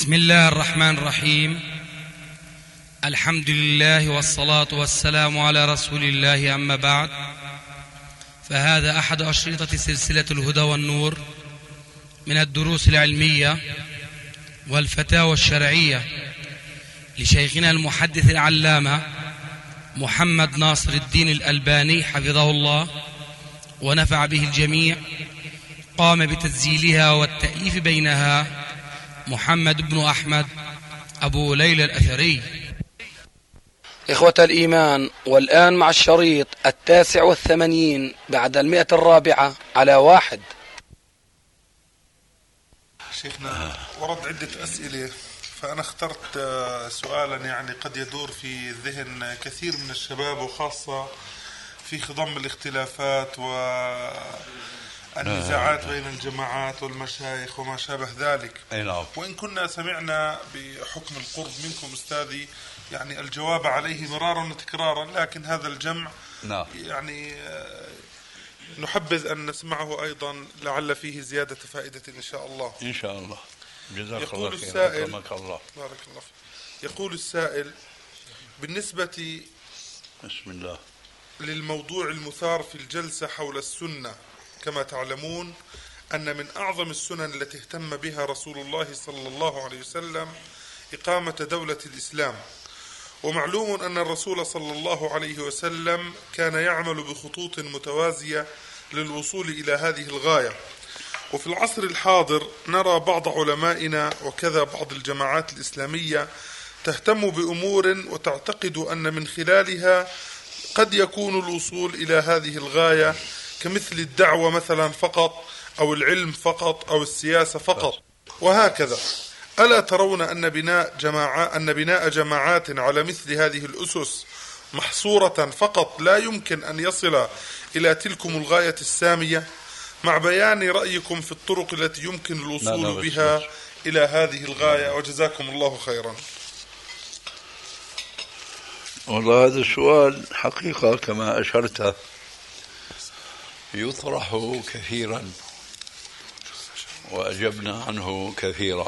بسم الله الرحمن الرحيم. الحمد لله والصلاة والسلام على رسول الله، أما بعد، فهذا أحد أشرطة سلسلة الهدى والنور من الدروس العلمية والفتاوى الشرعية لشيخنا المحدث العلامة محمد ناصر الدين الألباني حفظه الله ونفع به الجميع. قام بتسجيلها والتأليف بينها محمد بن أحمد أبو ليلى الأثري. إخوة الإيمان، والآن مع الشريط 89 بعد 104 على 1. شيخنا، ورد عدة أسئلة، فأنا اخترت سؤالا يعني قد يدور في ذهن كثير من الشباب، وخاصة في خضم الاختلافات والنزاعات بين الجماعات والمشايخ وما شابه ذلك. وإن كنا سمعنا بحكم القرب منكم أستاذي يعني الجواب عليه مرارا وتكرارا، لكن هذا الجمع يعني نحبذ أن نسمعه أيضا، لعل فيه زيادة فائدة إن شاء الله. إن شاء الله. جزاك الله خير. أكرمك الله. بارك الله فيك. يقول السائل: بالنسبة بسم الله للموضوع المثار في الجلسة حول السنة، كما تعلمون أن من أعظم السنن التي اهتم بها رسول الله صلى الله عليه وسلم إقامة دولة الإسلام، ومعلوم أن الرسول صلى الله عليه وسلم كان يعمل بخطوط متوازية للوصول إلى هذه الغاية. وفي العصر الحاضر نرى بعض علمائنا وكذا بعض الجماعات الإسلامية تهتم بأمور وتعتقد أن من خلالها قد يكون الوصول إلى هذه الغاية، كمثل الدعوة مثلا فقط، أو العلم فقط، أو السياسة فقط، وهكذا. ألا ترون أن بناء جماعات على مثل هذه الأسس محصورة فقط لا يمكن أن يصل إلى تلكم الغاية السامية، مع بيان رأيكم في الطرق التي يمكن الوصول بها إلى هذه الغاية، وجزاكم الله خيرا. والله هذا السؤال حقيقة كما أشرت يطرح كثيرا، وأجبنا عنه كثيرا.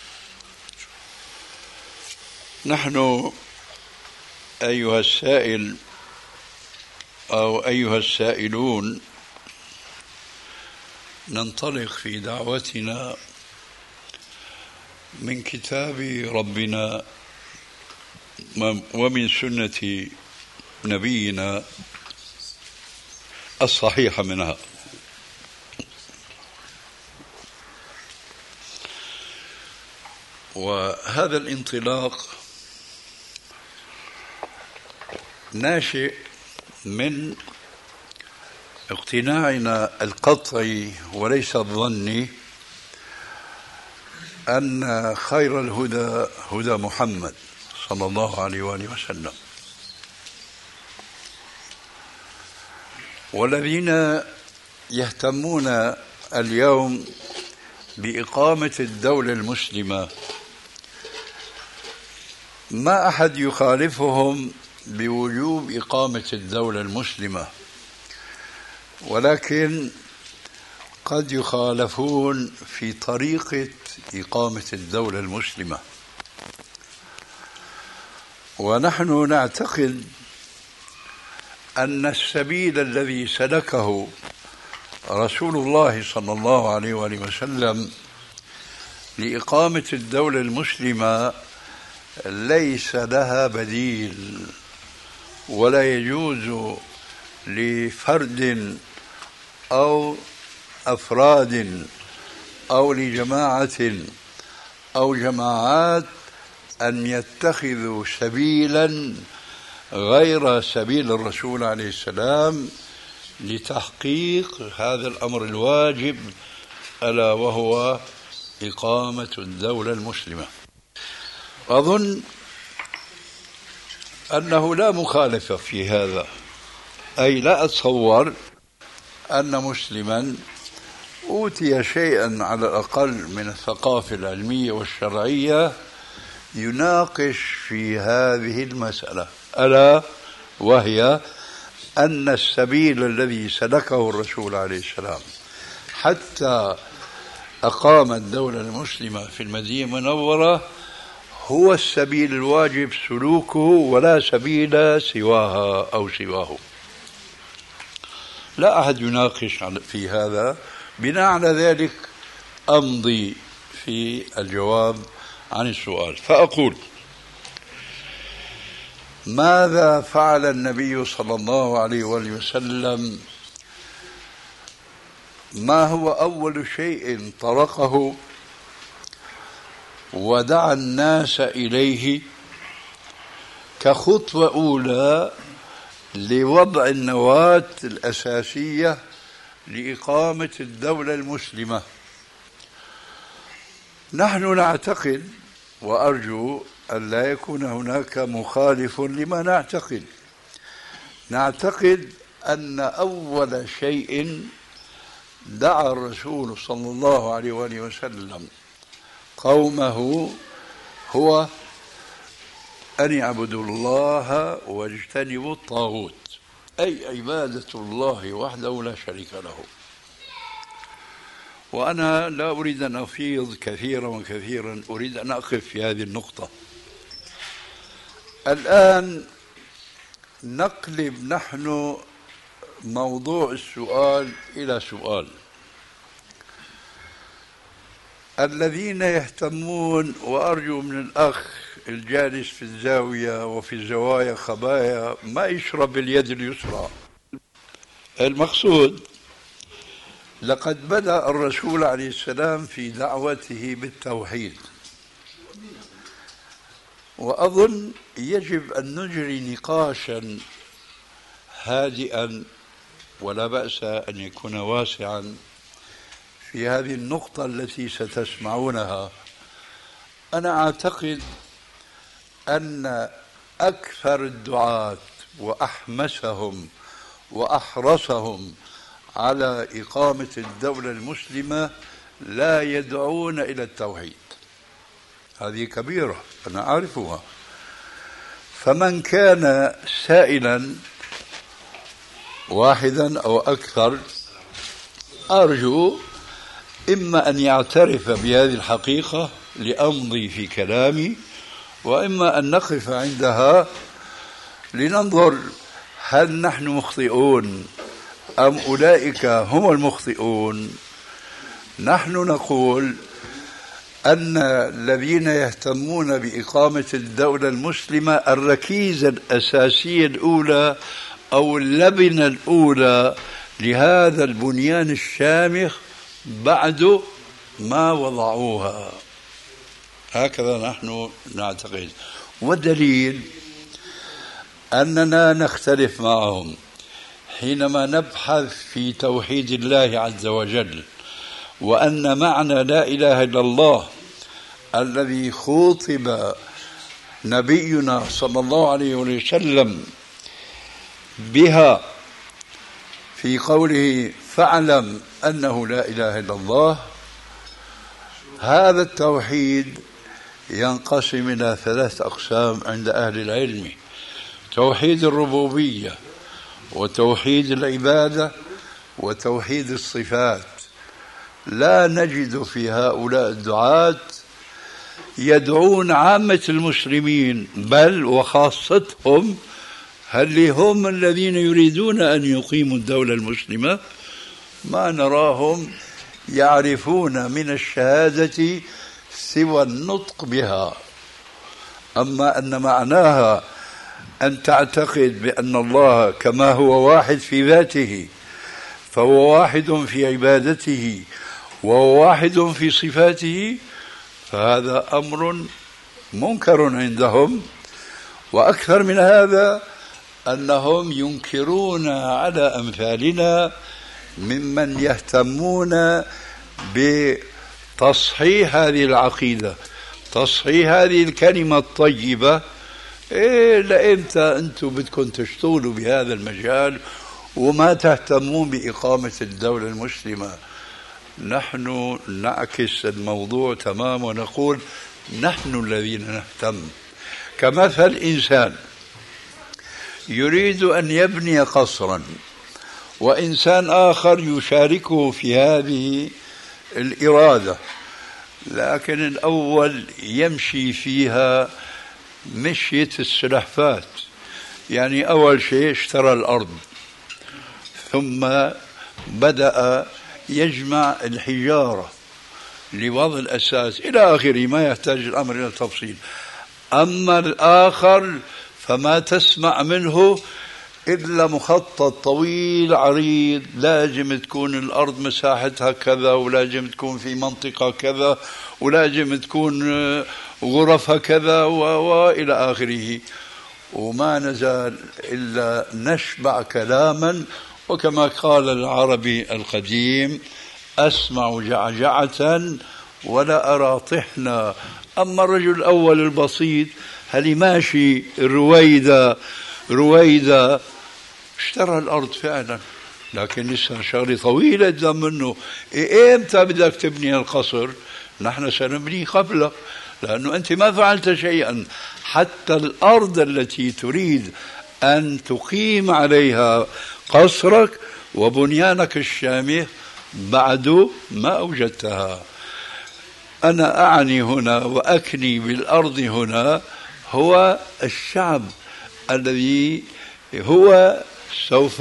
نحن أيها السائل أو أيها السائلون ننطلق في دعوتنا من كتاب ربنا ومن سنة نبينا الصحيحة منها. وهذا الانطلاق ناشئ من اقتناعنا القطعي وليس الظني أن خير الهدى هدى محمد صلى الله عليه وآله وسلم، والذين يهتمون اليوم بإقامة الدولة المسلمة ما أحد يخالفهم بوجوب إقامة الدولة المسلمة، ولكن قد يخالفون في طريقة إقامة الدولة المسلمة. ونحن نعتقد أن السبيل الذي سلكه رسول الله صلى الله عليه وآله وسلم لإقامة الدولة المسلمة ليس لها بديل، ولا يجوز لفرد أو أفراد أو لجماعة أو جماعات أن يتخذوا سبيلا غير سبيل الرسول عليه السلام لتحقيق هذا الأمر الواجب، ألا وهو إقامة الدولة المسلمة. أظن أنه لا مخالفة في هذا، أي لا أتصور أن مسلما أوتي شيئا على الأقل من الثقافة العلمية والشرعية يناقش في هذه المسألة، ألا وهي أن السبيل الذي سلكه الرسول عليه السلام حتى أقام الدولة المسلمة في المدينة المنورة هو السبيل الواجب سلوكه ولا سبيل سواها أو سواه. لا أحد يناقش في هذا. بناء على ذلك أمضي في الجواب عن السؤال فأقول: ماذا فعل النبي صلى الله عليه وآله وسلم؟ ما هو أول شيء طرقه ودعا الناس إليه كخطوة أولى لوضع النواة الأساسية لإقامة الدولة المسلمة؟ نحن نعتقد، وأرجو أن لا يكون هناك مخالف لما نعتقد أن أول شيء دعا الرسول صلى الله عليه وآله وسلم قومه هو أن يعبدوا الله واجتنبوا الطاغوت، أي عبادة الله وحده لا شريك له. وأنا لا أريد أن أفيض كثيرا، أريد أن أقف في هذه النقطة. الآن نقلب نحن موضوع السؤال إلى سؤال. الذين يهتمون، وأرجو من الأخ الجالس في الزاوية وفي الزوايا خبايا ما يشرب باليد اليسرى. المقصود: لقد بدأ الرسول عليه السلام في دعوته بالتوحيد، وأظن يجب أن نجري نقاشا هادئا ولا بأس أن يكون واسعا في هذه النقطة التي ستسمعونها. أنا أعتقد أن أكثر الدعاة وأحمسهم وأحرصهم على إقامة الدولة المسلمة لا يدعون إلى التوحيد. هذه كبيرة أنا أعرفها. فمن كان سائلا واحدا أو أكثر أرجو إما أن يعترف بهذه الحقيقة لأمضي في كلامي، وإما أن نقف عندها لننظر هل نحن مخطئون أم أولئك هم المخطئون. نحن نقول أن الذين يهتمون بإقامة الدولة المسلمة الركيزة الأساسية الأولى أو اللبنة الأولى لهذا البنيان الشامخ بعد ما وضعوها. هكذا نحن نعتقد، والدليل أننا نختلف معهم حينما نبحث في توحيد الله عز وجل، وأن معنى لا إله إلا الله الذي خوطب نبينا صلى الله عليه وسلم بها في قوله فاعلم أنه لا إله إلا الله. هذا التوحيد ينقسم إلى 3 أقسام عند أهل العلم: توحيد الربوبية، وتوحيد العبادة، وتوحيد الصفات. لا نجد في هؤلاء الدعاة يدعون عامة المسلمين بل وخاصتهم هل هم الذين يريدون أن يقيموا الدولة المسلمة، ما نراهم يعرفون من الشهادة سوى النطق بها. أما أن معناها أن تعتقد بأن الله كما هو واحد في ذاته فهو واحد في عبادته وهو واحد في صفاته، فهذا أمر منكر عندهم. وأكثر من هذا أنهم ينكرون على أمثالنا ممن يهتمون بتصحيح هذه العقيدة، تصحيح هذه الكلمة الطيبة. لإمتى أنتم بدكم تشتغلوا بهذا المجال وما تهتمون بإقامة الدولة المسلمة؟ نحن نعكس الموضوع تمام ونقول نحن الذين نهتم. كمثل إنسان يريد أن يبني قصرا وإنسان آخر يشاركه في هذه الإرادة، لكن الأول يمشي فيها مشية السلحفاة. يعني أول شيء اشترى الأرض، ثم بدأ يجمع الحجارة لوضع الأساس إلى آخره، ما يحتاج الأمر إلى تفصيل. أما الآخر فما تسمع منه إلا مخطط طويل عريض، لازم تكون الأرض مساحتها كذا، ولازم تكون في منطقة كذا، ولازم تكون غرفها كذا وإلى آخره. وما نزال إلا نشبع كلاما، وكما قال العربي القديم: أسمع جعجعة ولا أرى طحنا. أما الرجل الأول البسيط هل ماشي رويدا رويدا، اشترى الأرض فعلا، لكن لسه شغلة طويلة قدام منه. إمتى بدك تبني القصر؟ نحن سنبني قبلك، لأنه أنت ما فعلت شيئا. حتى الأرض التي تريد أن تقيم عليها قصرك وبنيانك الشامخ بعد ما أوجدتها. أنا أعني هنا وأكني بالأرض هنا هو الشعب الذي هو سوف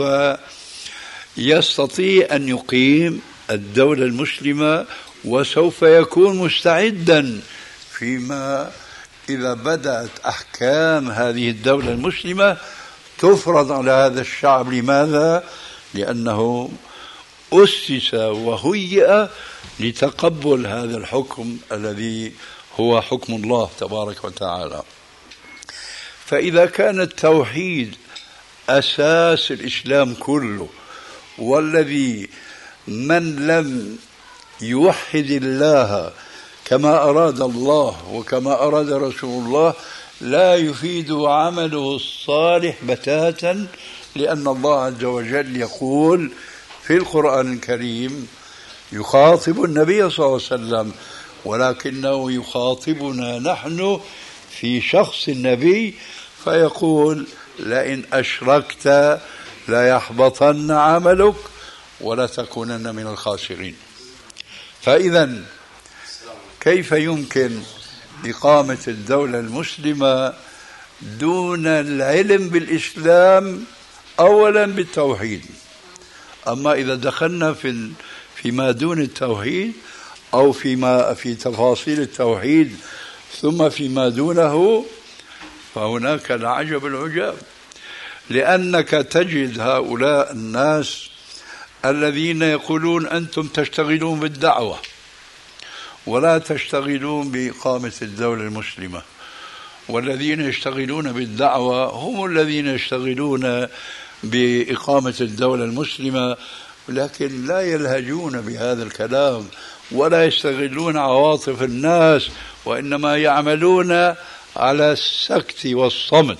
يستطيع أن يقيم الدولة المسلمة، وسوف يكون مستعدا فيما إذا بدأت أحكام هذه الدولة المسلمة تفرض على هذا الشعب. لماذا؟ لأنه أسس وهيئ لتقبل هذا الحكم الذي هو حكم الله تبارك وتعالى. فإذا كان التوحيد أساس الإسلام كله، والذي من لم يوحد الله كما أراد الله وكما أراد رسول الله لا يفيد عمله الصالح بتاتا، لأن الله عز وجل يقول في القرآن الكريم يخاطب النبي صلى الله عليه وسلم، ولكنه يخاطبنا نحن في شخص النبي، فيقول: لئن أشركت ليحبطن عملك ولتكونن من الخاسرين. فإذا كيف يمكن إقامة الدولة المسلمة دون العلم بالإسلام؟ أولا بالتوحيد. أما إذا دخلنا فيما دون التوحيد أو في تفاصيل التوحيد ثم فيما دونه، فهناك العجب العجاب. لأنك تجد هؤلاء الناس الذين يقولون أنتم تشتغلون بالدعوة ولا تشتغلون بإقامة الدولة المسلمة، والذين يشتغلون بالدعوة هم الذين يشتغلون بإقامة الدولة المسلمة، لكن لا يلهجون بهذا الكلام ولا يستغلون عواطف الناس، وإنما يعملون على السكت والصمت.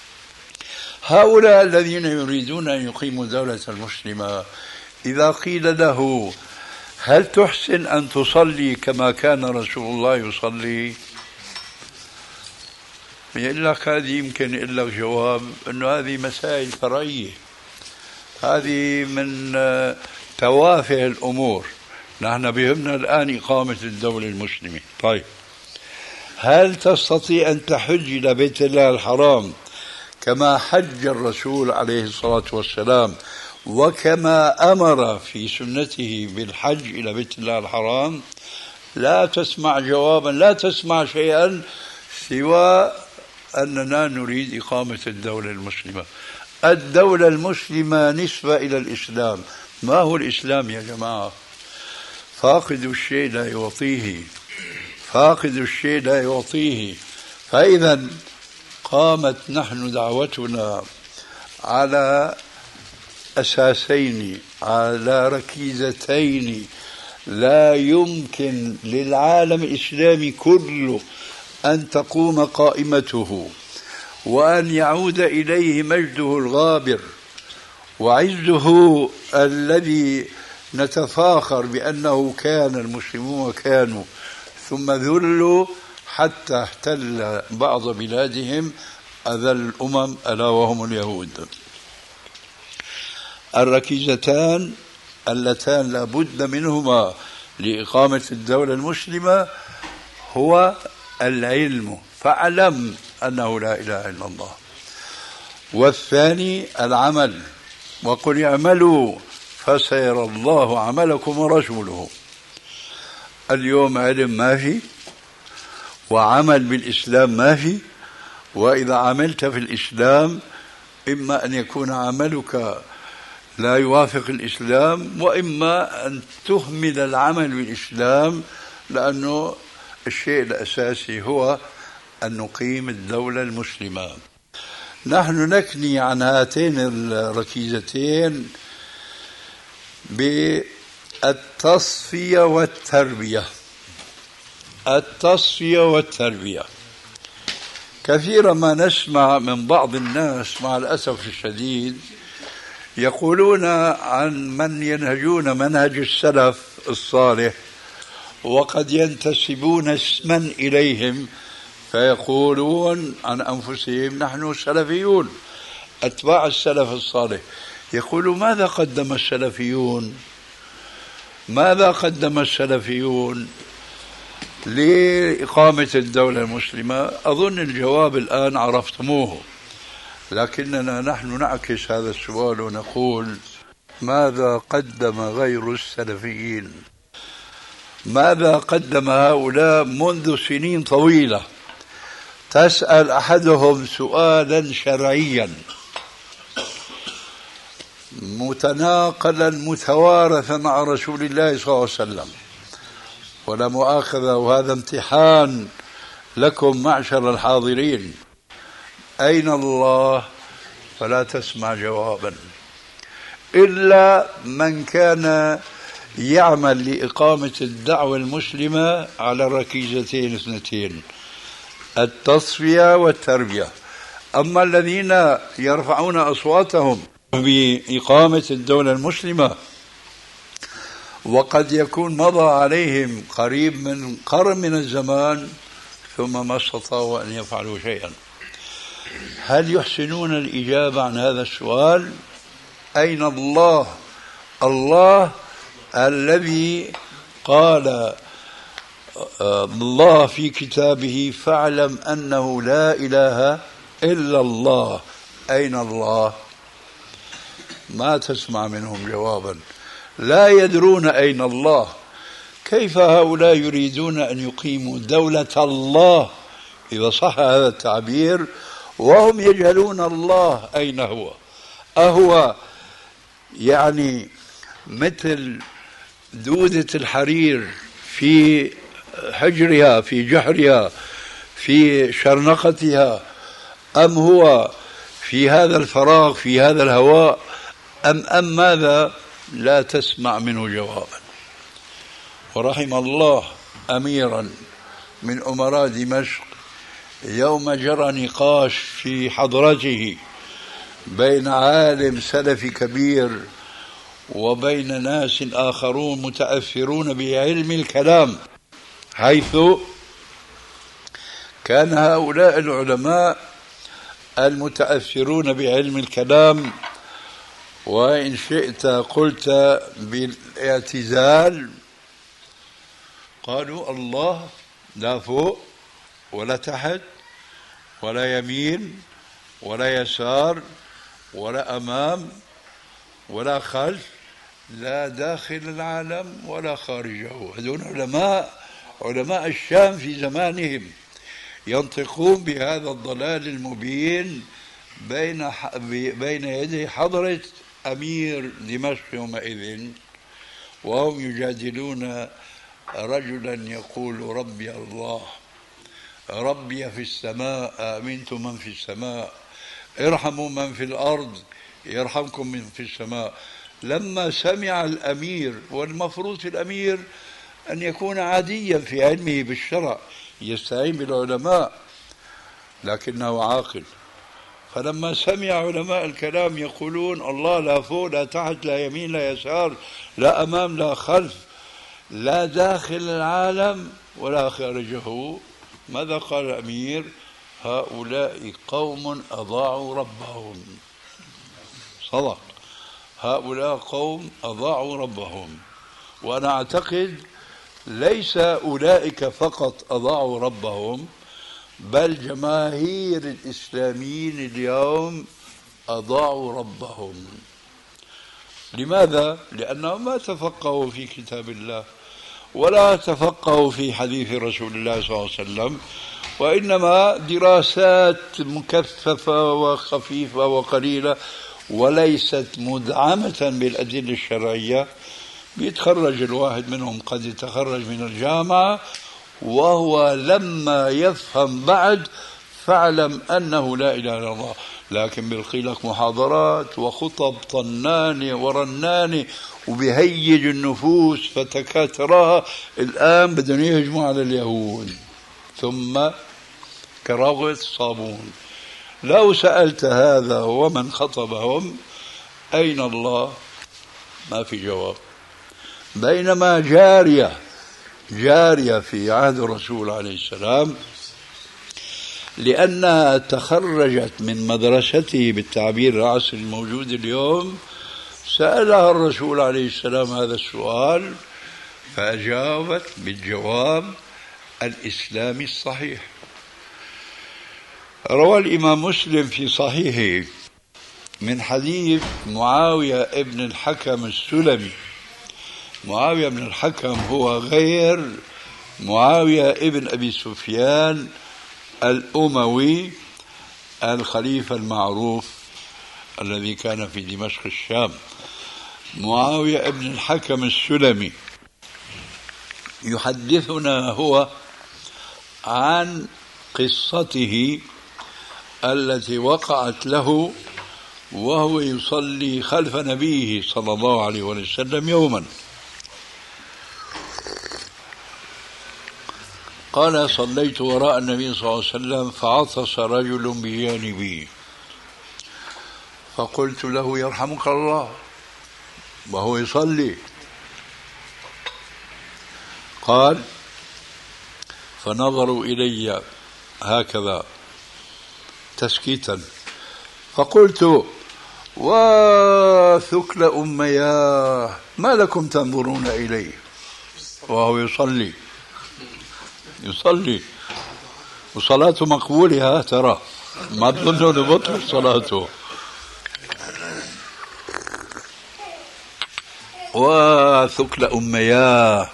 هؤلاء الذين يريدون أن يقيموا دولة المسلمة إذا قيل له: هل تحسن أن تصلي كما كان رسول الله يصلي؟ يقول لك هذه يمكن يقول لك جواب أنه هذه مسائل فرعية، هذه من توافه الأمور، نحن بهمنا الآن إقامة الدولة المسلمة. طيب، هل تستطيع أن تحج إلى بيت الله الحرام كما حج الرسول عليه الصلاة والسلام وكما أمر في سنته بالحج إلى بيت الله الحرام؟ لا تسمع جوابا، لا تسمع شيئا سوى أننا نريد إقامة الدولة المسلمة. الدولة المسلمة نسبة إلى الإسلام. ما هو الإسلام يا جماعة؟ فاقد الشيء لا يعطيه، فاقد الشيء لا يعطيه. فإذا قامت نحن دعوتنا على أساسين، على ركيزتين لا يمكن للعالم الإسلامي كله أن تقوم قائمته وأن يعود إليه مجده الغابر وعزه الذي نتفاخر بأنه كان المسلمون كانوا، ثم ذلوا حتى احتل بعض بلادهم أذى الأمم ألا وهم اليهود. الركيزتان اللتان لا بد منهما لإقامة الدولة المسلمة هو العلم، فاعلم أنه لا إله إلا الله. والثاني العمل، وقل اعملوا فسيرى الله عملكم ورسوله. اليوم علم ما في، وعمل بالإسلام ما في. وإذا عملت في الإسلام إما أن يكون عملك لا يوافق الإسلام، وإما أن تهمل العمل بالإسلام، لأنه الشيء الأساسي هو أن نقيم الدولة المسلمة. نحن نكني عن هاتين الركيزتين بالتصفية والتربية. التصفية والتربية كثيرا ما نسمع من بعض الناس مع الأسف الشديد يقولون عن من ينهجون منهج السلف الصالح، وقد ينتسبون اسما إليهم فيقولون عن أنفسهم نحن سلفيون أتباع السلف الصالح. يقولوا ماذا قدم السلفيون؟ ماذا قدم السلفيون لإقامة الدولة المسلمة؟ أظن الجواب الآن عرفتموه، لكننا نحن نعكس هذا السؤال ونقول ماذا قدم غير السلفيين؟ ماذا قدم هؤلاء منذ سنين طويلة؟ تسأل أحدهم سؤالا شرعيا متناقلا متوارثا مع رسول الله صلى الله عليه وسلم، ولا مؤاخذة وهذا امتحان لكم معشر الحاضرين، أين الله؟ فلا تسمع جوابا إلا من كان يعمل لإقامة الدعوة المسلمة على الركيزتين اثنتين، التصفية والتربية. أما الذين يرفعون أصواتهم بإقامة الدولة المسلمة وقد يكون مضى عليهم قريب من قرن من الزمان ثم ما استطاعوا أن يفعلوا شيئا، هل يحسنون الإجابة عن هذا السؤال؟ أين الله؟ الله الذي قال الله في كتابه فاعلم أنه لا إله إلا الله. أين الله؟ ما تسمع منهم جوابا، لا يدرون أين الله. كيف هؤلاء يريدون أن يقيموا دولة الله إذا صح هذا التعبير وهم يجهلون الله أين هو؟ أهو يعني مثل دودة الحرير في حجرها في جحرها في شرنقتها، أم هو في هذا الفراغ في هذا الهواء، أم ماذا؟ لا تسمع منه جوابا. ورحم الله أميرا من أمراء دمشق يوم جرى نقاش في حضرته بين عالم سلفي كبير وبين ناس آخرون متأثرون بعلم الكلام، حيث كان هؤلاء العلماء المتأثرون بعلم الكلام وإن شئت قلت بالاعتزال قالوا الله لا فوق ولا تحت ولا يمين ولا يسار ولا أمام ولا خلف، لا داخل العالم ولا خارجه. هذول علماء الشام في زمانهم ينطقون بهذا الضلال المبين بين يدي حضرة أمير دمشق يومئذ، وهم يجادلون رجلا يقول ربي الله، ربي في السماء، آمنتم من في السماء، ارحموا من في الأرض يرحمكم من في السماء. لما سمع الأمير، والمفروض في الأمير أن يكون عاديا في علمه بالشرع يستعين بالعلماء لكنه عاقل، فلما سمع علماء الكلام يقولون الله لا فوق لا تحت لا يمين لا يسار لا أمام لا خلف لا داخل العالم ولا خارجه، ماذا قال الأمير؟ هؤلاء قوم أضاعوا ربهم. صدق، هؤلاء قوم أضاعوا ربهم. وأنا أعتقد ليس أولئك فقط أضاعوا ربهم، بل جماهير الإسلاميين اليوم أضاعوا ربهم. لماذا؟ لأنهم ما تفقهوا في كتاب الله ولا تفقهوا في حديث رسول الله صلى الله عليه وسلم، وإنما دراسات مكثفة وخفيفة وقليلة وليست مدعمة بالأدلة الشرعية. بيتخرج الواحد منهم قد يتخرج من الجامعة وهو لما يفهم بعد فاعلم أنه لا إله إلا الله، لكن بيلقي لك محاضرات وخطب طنانة ورنانة وبيهيج النفوس فتكاد تراها الآن بدهم يهجموا على اليهود، ثم كراغة صابون. لو سألت هذا ومن خطبهم أين الله؟ ما في جواب. بينما جارية في عهد الرسول عليه السلام لأنها تخرجت من مدرسته بالتعبير العصري الموجود اليوم، سألها الرسول عليه السلام هذا السؤال فأجابت بالجواب الإسلامي الصحيح. روى الإمام مسلم في صحيحه من حديث معاوية ابن الحكم السلمي. معاوية بن الحكم هو غير معاوية ابن أبي سفيان الأموي الخليفة المعروف الذي كان في دمشق الشام. معاوية ابن الحكم السلمي يحدثنا هو عن قصته التي وقعت له وهو يصلي خلف نبيه صلى الله عليه وسلم يوما. قال: صليت وراء النبي صلى الله عليه وسلم فعطس رجل بجانبي، فقلت له: يرحمك الله، وهو يصلي. قال: فنظروا إلي هكذا تسكيتا، فقلت: وثكل أمياه، ما لكم تنظرون إليه وهو يصلي وصلاته مقبولة، ترى ما تظنوا نبطل صلاته. وثكل أمياه،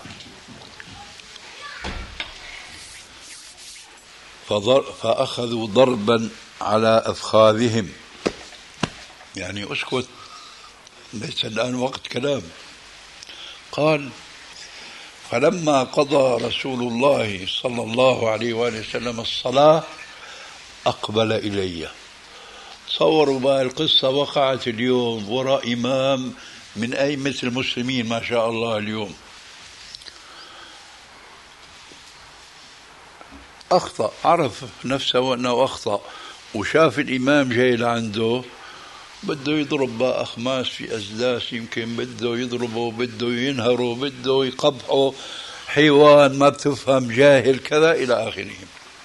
فأخذوا ضربا على أفخاذهم، يعني اسكت ليس الآن وقت كلام. قال: فلما قضى رسول الله صلى الله عليه وآله وسلم الصلاة أقبل إلي. تصوروا بقى القصة وقعت اليوم وراء إمام من أئمة المسلمين ما شاء الله اليوم. أخطأ، عرف نفسه أنه أخطأ، وشاف الإمام جاي لعنده بده يضرب بقى أخماس في أسداس، يمكن بده يضربه، بده ينهره، بده يقبحه، حيوان ما بتفهم، جاهل، كذا إلى آخره.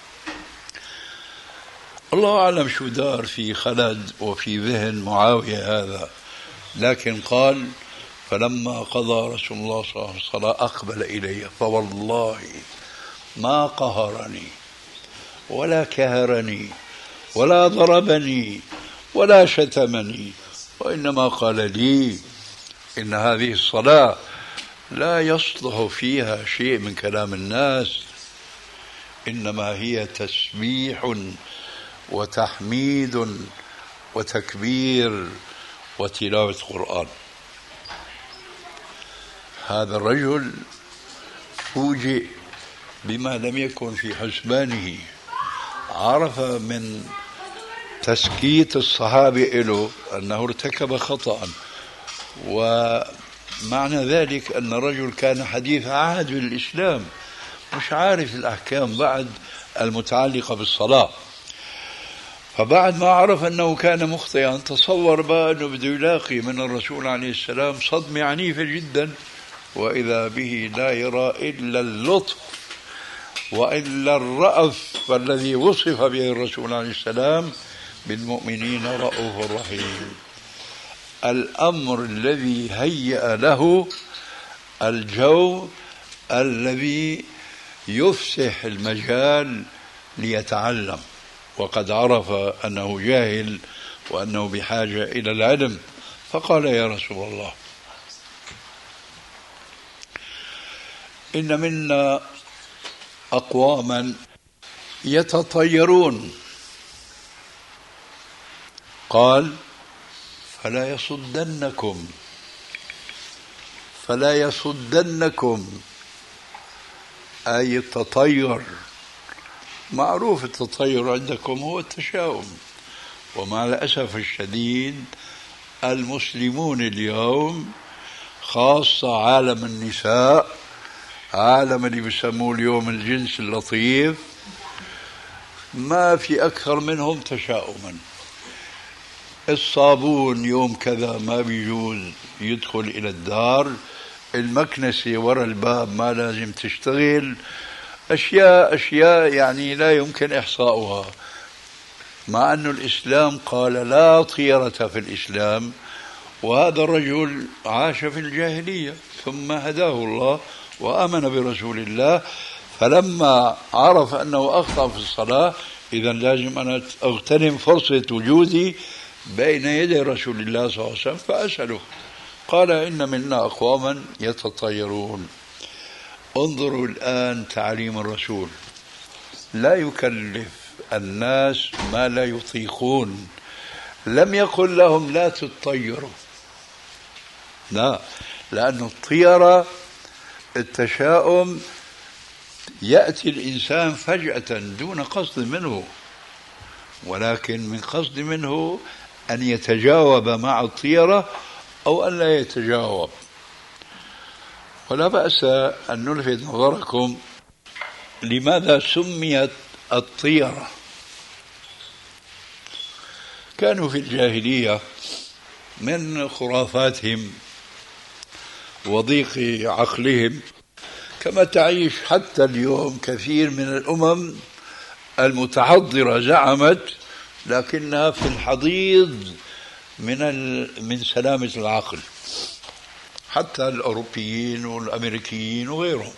الله أعلم شو دار في خلد وفي ذهن معاوية هذا، لكن قال: فلما قضى رسول الله صلى الله عليه وسلم أقبل إلي، فوالله ما قهرني ولا كهرني ولا ضربني ولا شتمني، وإنما قال لي: إن هذه الصلاة لا يصلح فيها شيء من كلام الناس، إنما هي تسبيح وتحميد وتكبير وتلاوة قرآن. هذا الرجل فوجئ بما لم يكن في حسبانه، عرف من تسكيت الصحابة له أنه ارتكب خطأ، ومعنى ذلك أن الرجل كان حديث عهد بالإسلام، مش عارف الأحكام بعد المتعلقة بالصلاة. فبعد ما عرف أنه كان مخطئا تصور بقى أنه بده يلاقي من الرسول عليه السلام صدمة عنيفة جدا، وإذا به لا يرى إلا اللطف وإلا الرأف الذي وصف به الرسول عليه السلام: بالمؤمنين رؤوف رحيم. الأمر الذي هيأ له الجو الذي يفسح المجال ليتعلم، وقد عرف أنه جاهل وأنه بحاجة إلى العلم، فقال يا رسول الله إن منا أقواما يتطيرون. قال فلا يصدنكم أي التطير. معروف التطير عندكم هو التشاؤم، ومع الأسف الشديد المسلمون اليوم خاصة عالم النساء، عالم اللي بيسموه اليوم الجنس اللطيف، ما في أكثر منهم تشاؤما. الصابون يوم كذا ما بيجوز يدخل إلى الدار، المكنسة وراء الباب ما لازم تشتغل، أشياء يعني لا يمكن إحصاؤها، مع أن الإسلام قال لا طيرة في الإسلام. وهذا الرجل عاش في الجاهلية ثم هداه الله وآمن برسول الله، فلما عرف أنه أخطأ في الصلاة إذا لازم أنا أغتنم فرصة وجودي بين يدي رسول الله صلى الله عليه وسلم فأسأله. قال إن منا أقواما يتطيرون. انظروا الآن تعليم الرسول، لا يكلف الناس ما لا يطيقون، لم يقل لهم لا تطيروا، لا، لأن الطيرة التشاؤم يأتي الإنسان فجأة دون قصد منه، ولكن من قصد منه أن يتجاوب مع الطيرة أو أن لا يتجاوب. ولا بأس أن نلفت نظركم لماذا سميت الطيرة. كانوا في الجاهلية من خرافاتهم وضيق عقلهم، كما تعيش حتى اليوم كثير من الأمم المتحضرة زعمت، لكنها في الحضيض من سلامة العقل، حتى الأوروبيين والأمريكيين وغيرهم،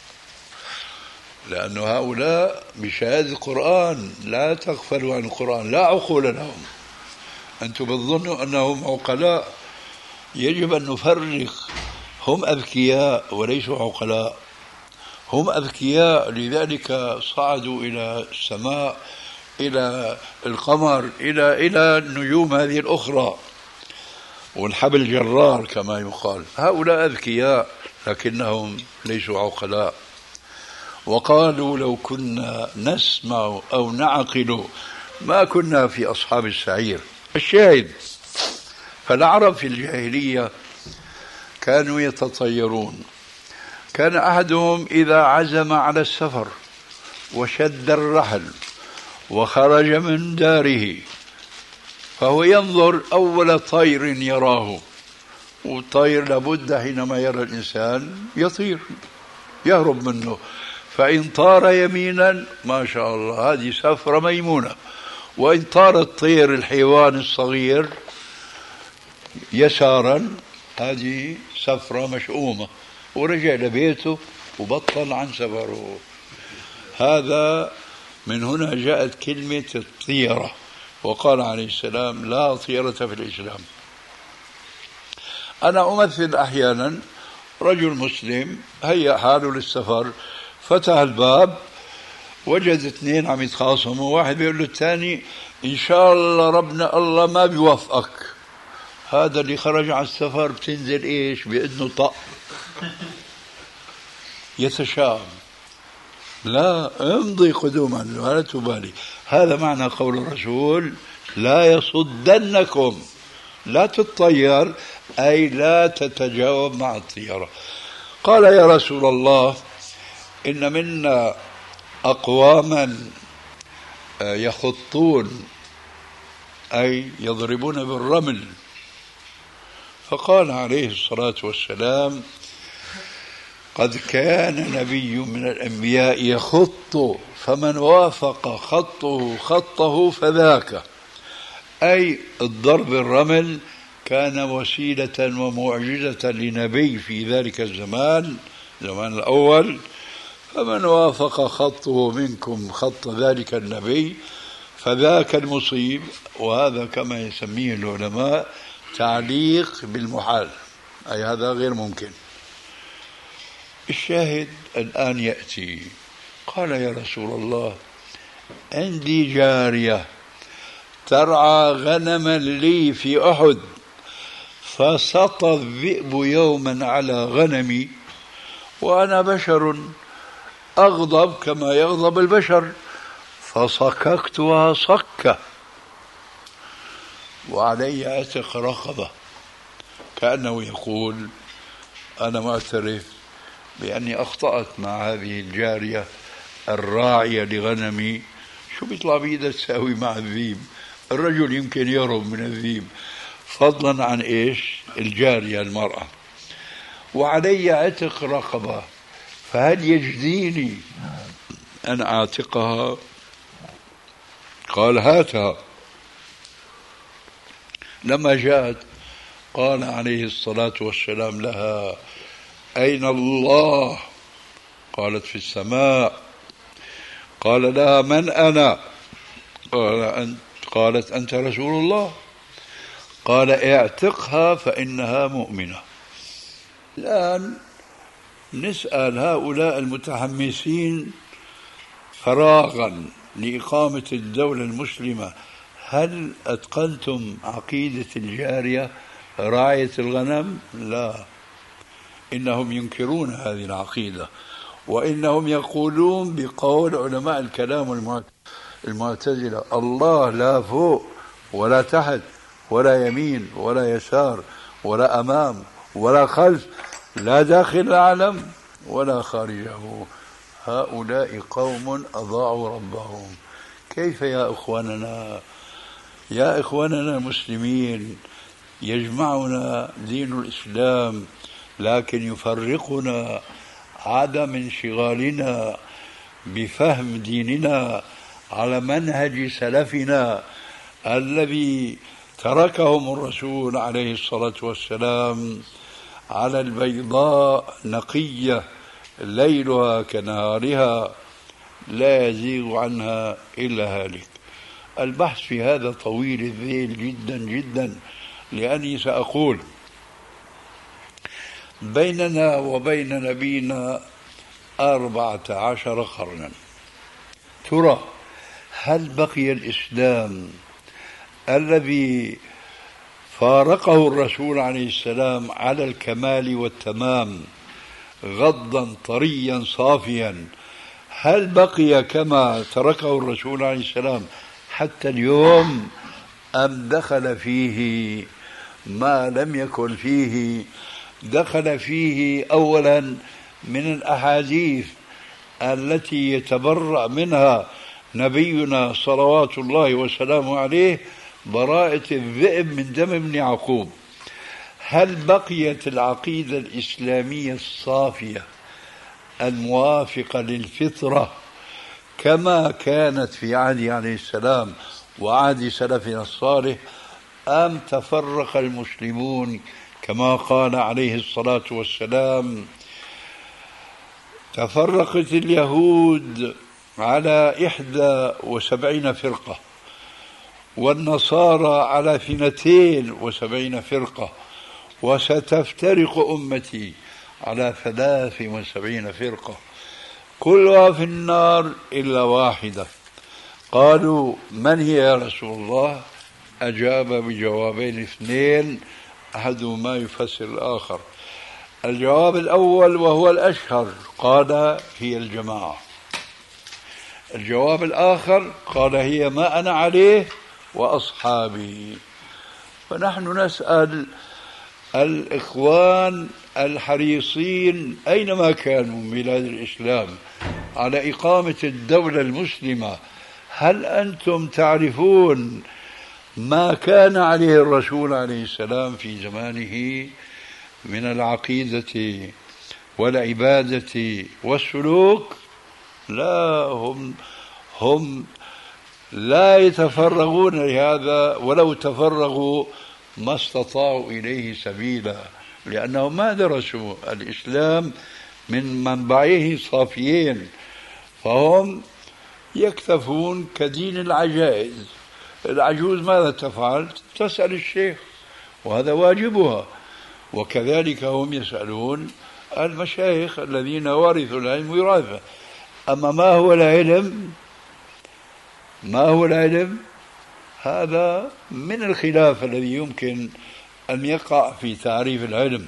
لأن هؤلاء بشهادة القرآن لا تغفلوا عن القرآن، لا عقول لهم. أنتم بتظنوا أنهم عقلاء، يجب أن نفرق، هم أذكياء وليسوا عقلاء، هم أذكياء لذلك صعدوا إلى السماء، إلى القمر، إلى النجوم هذه الأخرى والحبل الجرار كما يقال. هؤلاء أذكياء لكنهم ليسوا عقلاء. وقالوا لو كنا نسمع أو نعقل ما كنا في أصحاب السعير. الشاهد، فالعرب في الجاهلية كانوا يتطيرون. كان أحدهم إذا عزم على السفر وشد الرحل وخرج من داره فهو ينظر أول طير يراه، والطير لابد حينما يرى الإنسان يطير يهرب منه، فإن طار يمينا ما شاء الله هذه سفرة ميمونة، وإن طار الطير الحيوان الصغير يسارا هذه سفرة مشؤومة، ورجع لبيته وبطل عن سفره. هذا من هنا جاءت كلمة الطيرة، وقال عليه السلام لا طيرة في الإسلام. أنا أمثل أحيانا رجل مسلم هيأ حاله للسفر، فتح الباب وجد اثنين عم يتخاصموا، واحد بيقول له الثاني إن شاء الله ربنا الله ما بيوفقك. هذا اللي خرج على السفر بتنزل إيش بإذنه طق يتشاءم، لا امضي قدوما ولا تبالي. هذا معنى قول الرسول لا يصدنكم، لا تتطير أي لا تتجاوب مع الطيرة. قال يا رسول الله إن منا أقواما يخطون أي يضربون بالرمل. فقال عليه الصلاة والسلام قد كان نبي من الأنبياء يخط فمن وافق خطه فذاك، أي الضرب الرمل كان وسيلة ومعجزة لنبي في ذلك الزمان الزمان الأول، فمن وافق خطه منكم خط ذلك النبي فذاك المصيب. وهذا كما يسميه العلماء تعليق بالمحال، أي هذا غير ممكن. الشاهد الآن يأتي قال يا رسول الله عندي جارية ترعى غنما لي في أحد، فسطى الذئب يوما على غنمي، وأنا بشر أغضب كما يغضب البشر، فصككتها صكة وعلي عتق رقبة. كأنه يقول أنا معترف بأني أخطأت مع هذه الجارية الراعية لغنمي. شو بيطلع بإيدها تساوي مع الذيب؟ الرجل يمكن يهرب من الذيب، فضلا عن إيش الجارية المرأة. وعلي عتق رقبة، فهل يجديني أن أعتقها؟ قال هاتها. لما جاءت قال عليه الصلاة والسلام لها أين الله؟ قالت في السماء. قال لها من أنا؟ قالت أنت رسول الله. قال اعتقها فإنها مؤمنة. الآن نسأل هؤلاء المتحمسين فراغا لإقامة الدولة المسلمة، هل أتقنتم عقيدة الجارية راعية الغنم؟ لا، إنهم ينكرون هذه العقيدة، وإنهم يقولون بقول علماء الكلام المعتزلة الله لا فوق ولا تحت ولا يمين ولا يسار ولا أمام ولا خلف، لا داخل العالم ولا خارجه. هؤلاء قوم أضاعوا ربهم. كيف يا إخواننا، يا إخواننا المسلمين، يجمعنا دين الإسلام لكن يفرقنا عدم انشغالنا بفهم ديننا على منهج سلفنا الذي تركهم الرسول عليه الصلاة والسلام على البيضاء نقية ليلها كنهارها لا يزيغ عنها إلا هالك. البحث في هذا طويل الذيل جدا جدا، لأني سأقول بيننا وبين نبينا 14 قرنا. ترى هل بقي الإسلام الذي فارقه الرسول عليه السلام على الكمال والتمام غضا طريا صافيا، هل بقي كما تركه الرسول عليه السلام حتى اليوم، أم دخل فيه ما لم يكن فيه؟ دخل فيه أولا من الأحاديث التي يتبرأ منها نبينا صلوات الله وسلامه عليه براءة الذئب من دم ابن يعقوب. هل بقيت العقيدة الإسلامية الصافية الموافقة للفطرة كما كانت في عهد عليه السلام وعهد سلفنا الصالح، أم تفرق المسلمون كما قال عليه الصلاة والسلام تفرقت اليهود على 71 فرقة والنصارى على 72 فرقة، وستفترق أمتي على 73 فرقة كلها في النار إلا واحدة. قالوا من هي يا رسول الله؟ أجاب بجوابين اثنين أحدهما يفسر الآخر. الجواب الأول وهو الأشهر قال هي الجماعة. الجواب الآخر قال هي ما أنا عليه وأصحابي. فنحن نسأل الإخوان الحريصين أينما كانوا من بلاد الإسلام على إقامة الدولة المسلمة، هل أنتم تعرفون ما كان عليه الرسول عليه السلام في زمانه من العقيدة والعبادة والسلوك؟ لا، هم لا يتفرغون لهذا، ولو تفرغوا ما استطاعوا إليه سبيلا، لأنهم ما درسوا الإسلام من منبعه صافيين، فهم يكتفون كدين العجائز. العجوز ماذا تفعل؟ تسأل الشيخ، وهذا واجبها. وكذلك هم يسألون المشايخ الذين ورثوا العلم وراثة. أما ما هو العلم؟ ما هو العلم؟ هذا من الخلاف الذي يمكن أن يقع في تعريف العلم.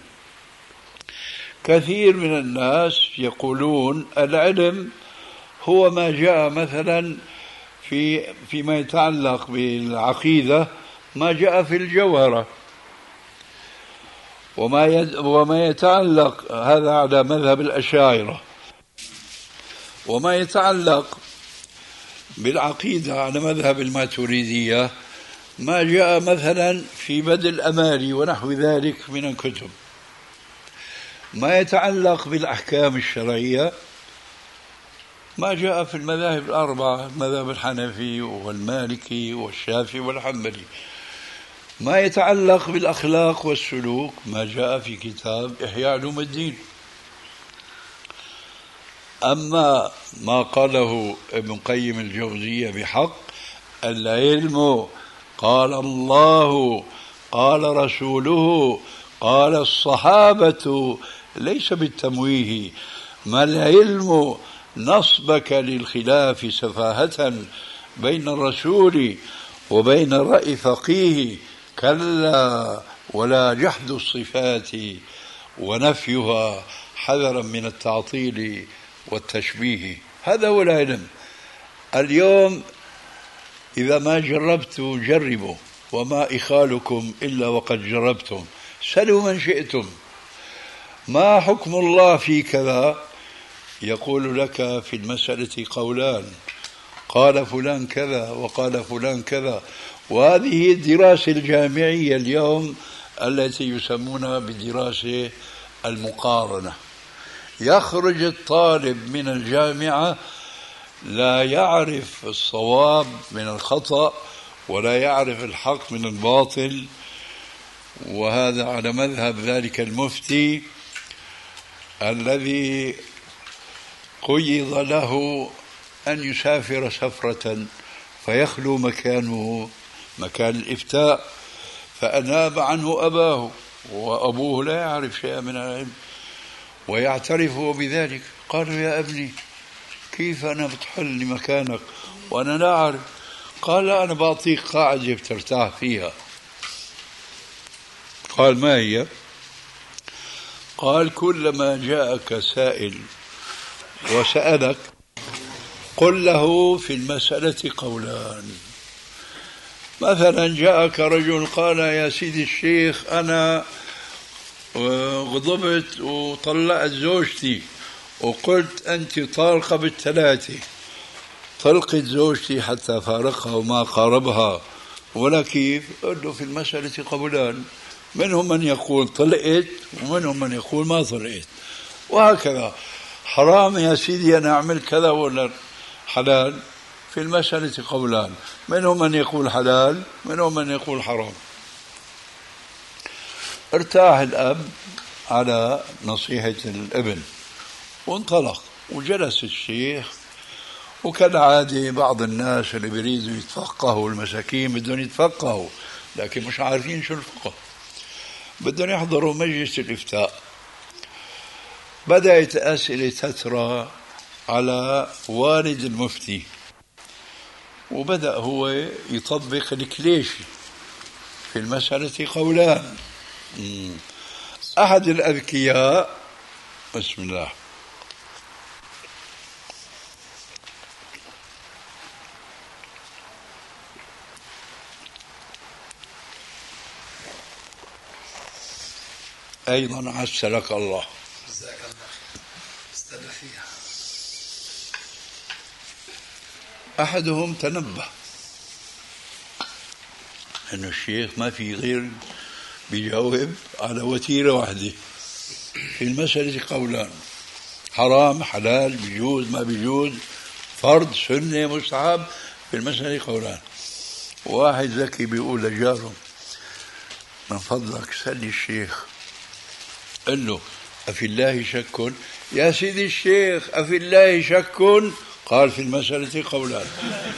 كثير من الناس يقولون العلم هو ما جاء مثلا فيما يتعلق بالعقيدة، ما جاء في الجوهرة، وما يتعلق، هذا على مذهب الأشاعرة، وما يتعلق بالعقيدة على مذهب الماتريدية ما جاء مثلا في بدء الأمالي ونحو ذلك من الكتب. ما يتعلق بالأحكام الشرعية ما جاء في المذاهب الأربعة، المذهب الحنفي والمالكي والشافعي والحنبلي. ما يتعلق بالأخلاق والسلوك ما جاء في كتاب إحياء علوم الدين. أما ما قاله ابن قيم الجوزية بحق: العلم قال الله قال رسوله قال الصحابة، ليس بالتمويه. ما العلم نصبك للخلاف سفاهة بين الرسول وبين الرأي فقيه، كلا ولا جحد الصفات ونفيها حذرا من التعطيل والتشبيه. هذا هو العلم. اليوم إذا ما جربت جربوا، وما إخالكم إلا وقد جربتم، سلوا من شئتم. ما حكم الله في كذا؟ يقول لك في المسألة قولان، قال فلان كذا وقال فلان كذا. وهذه الدراسة الجامعية اليوم التي يسمونها بالدراسة المقارنة. يخرج الطالب من الجامعة لا يعرف الصواب من الخطأ ولا يعرف الحق من الباطل. وهذا على مذهب ذلك المفتي الذي قيض له أن يسافر سفرة فيخلو مكانه مكان الإفتاء، فأناب عنه أباه، وأبوه لا يعرف شيئا من العلم ويعترف بذلك. قالوا: يا ابني، كيف أنا بتحل مكانك وأنا لا أعرف؟ قال: أنا بعطيك قاعدة بترتاح فيها. قال: ما هي؟ قال: كلما جاءك سائل وسألك قل له في المسألة قولان. مثلا جاءك رجل قال: يا سيدي الشيخ، أنا غضبت وطلقت زوجتي وقلت أنت طالقة بالثلاثة. طلقت زوجتي حتى فارقها وما قاربها، ولا كيف؟ قل له في المسألة قولان، منهم من يقول طلقت ومنهم من يقول ما طلقت، وهكذا. حرام يا سيدي أنا أعمل كذا ولا حلال؟ في المسألة قولان، منهم من يقول حلال منهم من يقول حرام. ارتاح الأب على نصيحة الابن وانطلق، وجلس الشيخ. وكالعادة بعض الناس اللي بيريدوا يتفقهوا، المساكين بدهم يتفقهوا لكن مش عارفين شو الفقه، بدهم يحضروا مجلس الإفتاء. بدأت أسئلة تترى على والد المفتي، وبدأ هو يطبق الكليشي في المسألة قولان. أحد الأذكياء، بسم الله، أيضا عسلك الله، جزاك الله استنى فيها. أحدهم تنبه أن الشيخ ما في غير بيجاوب على وتيرة واحدة في المسألة قولان: حرام حلال، بيجوز ما بيجوز، فرض سنة مستحب، في المسألة قولان. واحد ذكي بيقول لجاره: من فضلك سلي الشيخ، قل له: أفي الله شك؟ يا سيدي الشيخ أفي الله شك؟ قال في المسألة قولان.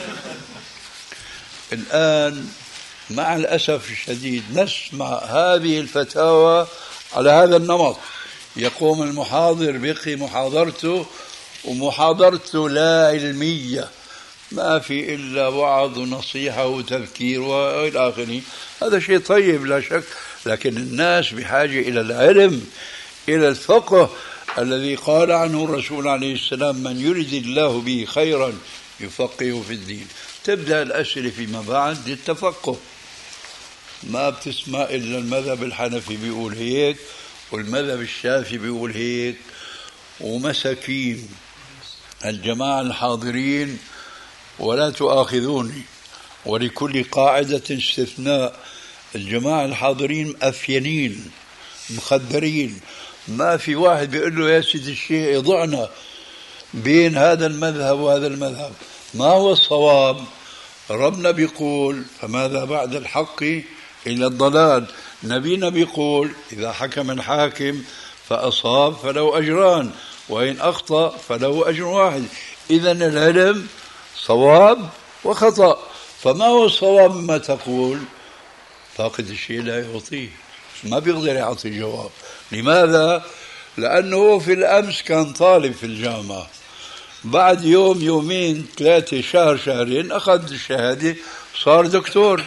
الآن مع الأسف الشديد نسمع هذه الفتاوى على هذا النمط. يقوم المحاضر بقي محاضرته، ومحاضرته لا علمية، ما في إلا وعظ ونصيحة وتذكير وإلى آخره. هذا شيء طيب لا شك، لكن الناس بحاجة إلى العلم، إلى الفقه الذي قال عنه الرسول عليه السلام: من يرد الله به خيرا يفقهه في الدين. تبدأ الأسئلة فيما بعد للتفقه. ما بتسمع إلا المذهب الحنفي بيقول هيك، والمذهب الشافعي بيقول هيك، ومساكين الجماعة الحاضرين، ولا تؤاخذوني، ولكل قاعدة استثناء. الجماعة الحاضرين أفينين مخدرين، ما في واحد بيقول له يا سيدي الشيخ يضعنا بين هذا المذهب وهذا المذهب، ما هو الصواب؟ ربنا بيقول: فماذا بعد الحق إلا الضلال. نبينا بيقول: إذا حكم الحاكم فأصاب فله أجران، وإن أخطأ فله أجر واحد. إذن العلم صواب وخطأ، فما هو الصواب مما تقول؟ فاقد الشيء لا يعطيه، ما بيقدر يعطي جواب. لماذا؟ لأنه في الأمس كان طالب في الجامعة، بعد يوم يومين ثلاثة شهر شهرين أخذ الشهادة صار دكتور.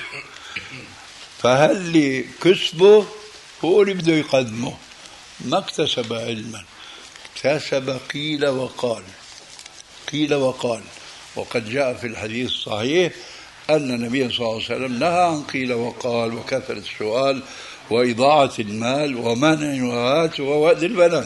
فهل كسبه هو اللي بده يقدمه، ما اكتسب علما، اكتسب قيل وقال. قيل وقال. وقد جاء في الحديث الصحيح أن النبي صلى الله عليه وسلم نهى عن قيل وقال وكثرة السؤال وإضاعة المال ومنع الوهات ووأد البنات.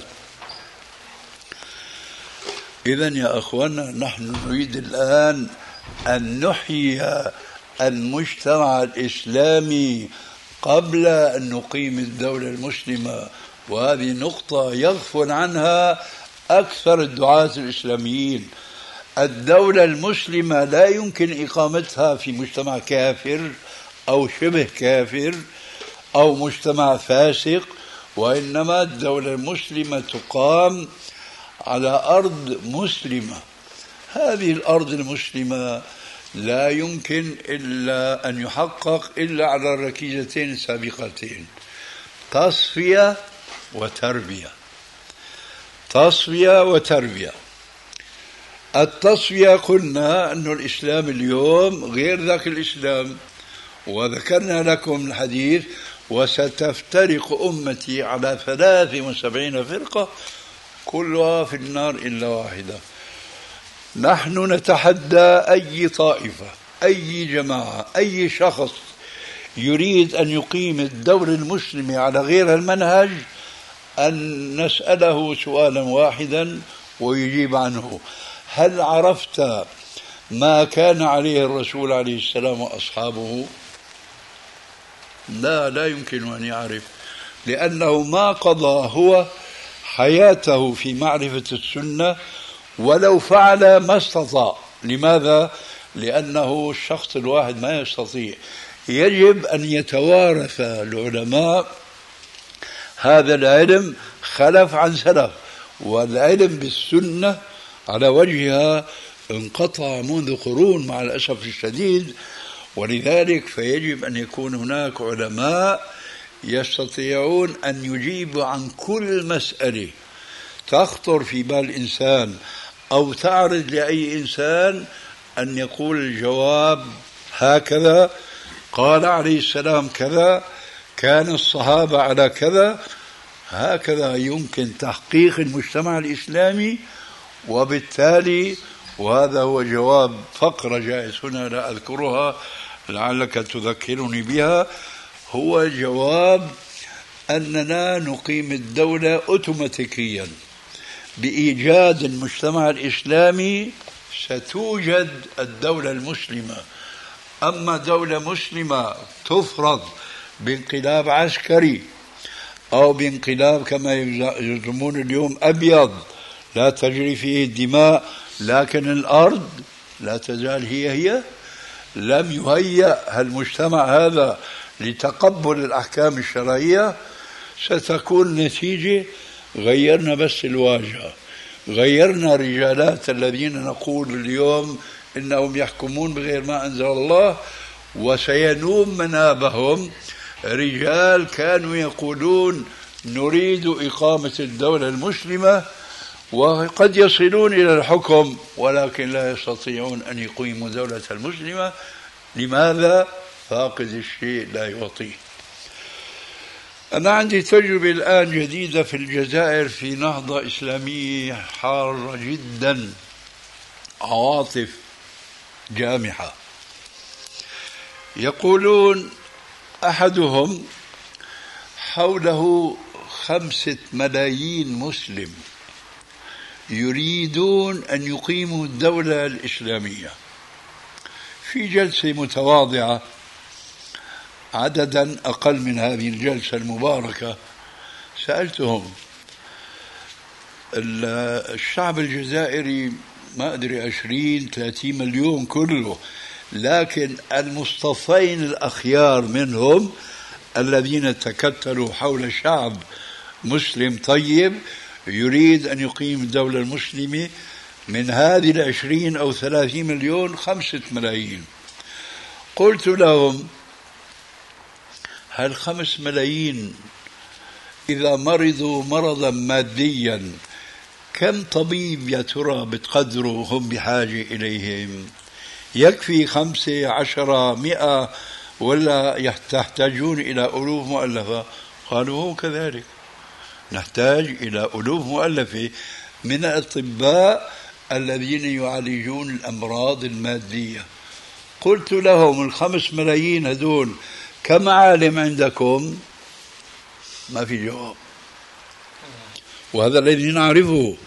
إذن يا أخوانا، نحن نريد الآن أن نحيي المجتمع الإسلامي قبل أن نقيم الدولة المسلمة، وهذه نقطة يغفل عنها أكثر الدعاة الإسلاميين. الدولة المسلمة لا يمكن إقامتها في مجتمع كافر أو شبه كافر أو مجتمع فاسق، وإنما الدولة المسلمة تقام على أرض مسلمة. هذه الأرض المسلمة لا يمكن إلا أن يحقق إلا على الركيزتين السابقتين: تصفية وتربية. تصفية وتربية. التصفية قلنا أن الإسلام اليوم غير ذاك الإسلام، وذكرنا لكم الحديث: وستفترق أمتي على 73 فرقة كلها في النار إلا واحدة. نحن نتحدى أي طائفة، أي جماعة، أي شخص يريد أن يقيم الدولة المسلمة على غير المنهج أن نسأله سؤالا واحدا ويجيب عنه: هل عرفت ما كان عليه الرسول عليه السلام وأصحابه؟ لا يمكن أن يعرف، لأنه ما قضى هو حياته في معرفة السنة، ولو فعل ما استطاع. لماذا؟ لأنه الشخص الواحد ما يستطيع. يجب أن يتوارث العلماء هذا العلم خلف عن سلف، والعلم بالسنة على وجهها انقطع منذ قرون مع الأسف الشديد. ولذلك فيجب أن يكون هناك علماء يستطيعون أن يجيبوا عن كل مسألة تخطر في بال الإنسان أو تعرض لأي إنسان، أن يقول الجواب هكذا، قال عليه السلام كذا، كان الصحابة على كذا. هكذا يمكن تحقيق المجتمع الإسلامي. وبالتالي، وهذا هو جواب فقرة جائز هنا لا أذكرها لعلك تذكرني بها، هو جواب أننا نقيم الدولة أوتوماتيكيا. بإيجاد المجتمع الإسلامي ستوجد الدولة المسلمة. أما دولة مسلمة تفرض بانقلاب عسكري أو بانقلاب كما يزعمون اليوم أبيض لا تجري فيه الدماء، لكن الأرض لا تزال هي، لم يهيأ المجتمع هذا لتقبل الأحكام الشرعية، ستكون نتيجة غيرنا بس الواجهة. غيرنا رجالات الذين نقول اليوم إنهم يحكمون بغير ما أنزل الله، وسينوم منابهم رجال كانوا يقولون نريد إقامة الدولة المسلمة، وقد يصلون إلى الحكم ولكن لا يستطيعون أن يقيموا دولة المسلمة. لماذا؟ فاقد الشيء لا يعطيه. أنا عندي تجربة الآن جديدة في الجزائر في نهضة إسلامية حارة جدا، عواطف جامحة. يقولون أحدهم حوله 5 ملايين مسلم يريدون أن يقيموا الدولة الإسلامية. في جلسة متواضعة عددا أقل من هذه الجلسة المباركة سألتهم الشعب الجزائري ما أدري 20-30 مليون كله، لكن المصطفين الأخيار منهم الذين تكتلوا حول شعب مسلم طيب يريد أن يقيم الدولة المسلمة، من هذه 20 أو 30 مليون 5 ملايين. قلت لهم هل 5 ملايين إذا مرضوا مرضا ماديا كم طبيب يا ترى بتقدروا هم بحاجة إليهم؟ يكفي 5 10 100 ولا تحتاجون إلى ألوف مؤلفة؟ قالوا هو كذلك، نحتاج إلى ألوف مؤلفة من الأطباء الذين يعالجون الأمراض المادية. قلت لهم 5 ملايين هدول كم عالم عندكم؟ ما في جواب. وهذا الذي نعرفه.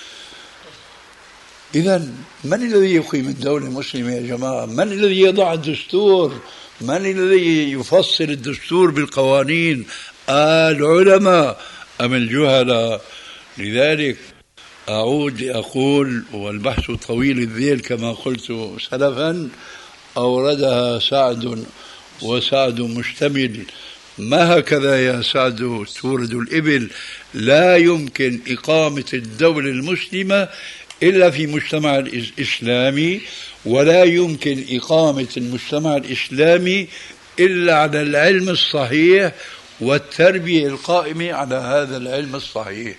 إذن من الذي يقيم الدولة المسلمة يا جماعة؟ من الذي يضع الدستور؟ من الذي يفصل الدستور بالقوانين؟ العلماء أم الجهلاء؟ لذلك أعود لأقول، والبحث طويل الذيل كما قلت سلفا، أوردها سعد وسعد مشتمل. ما هكذا يا سعد تورد الإبل؟ لا يمكن إقامة الدولة المسلمة إلا في مجتمع الإسلامي، ولا يمكن إقامة المجتمع الإسلامي إلا على العلم الصحيح والتربية القائمة على هذا العلم الصحيح.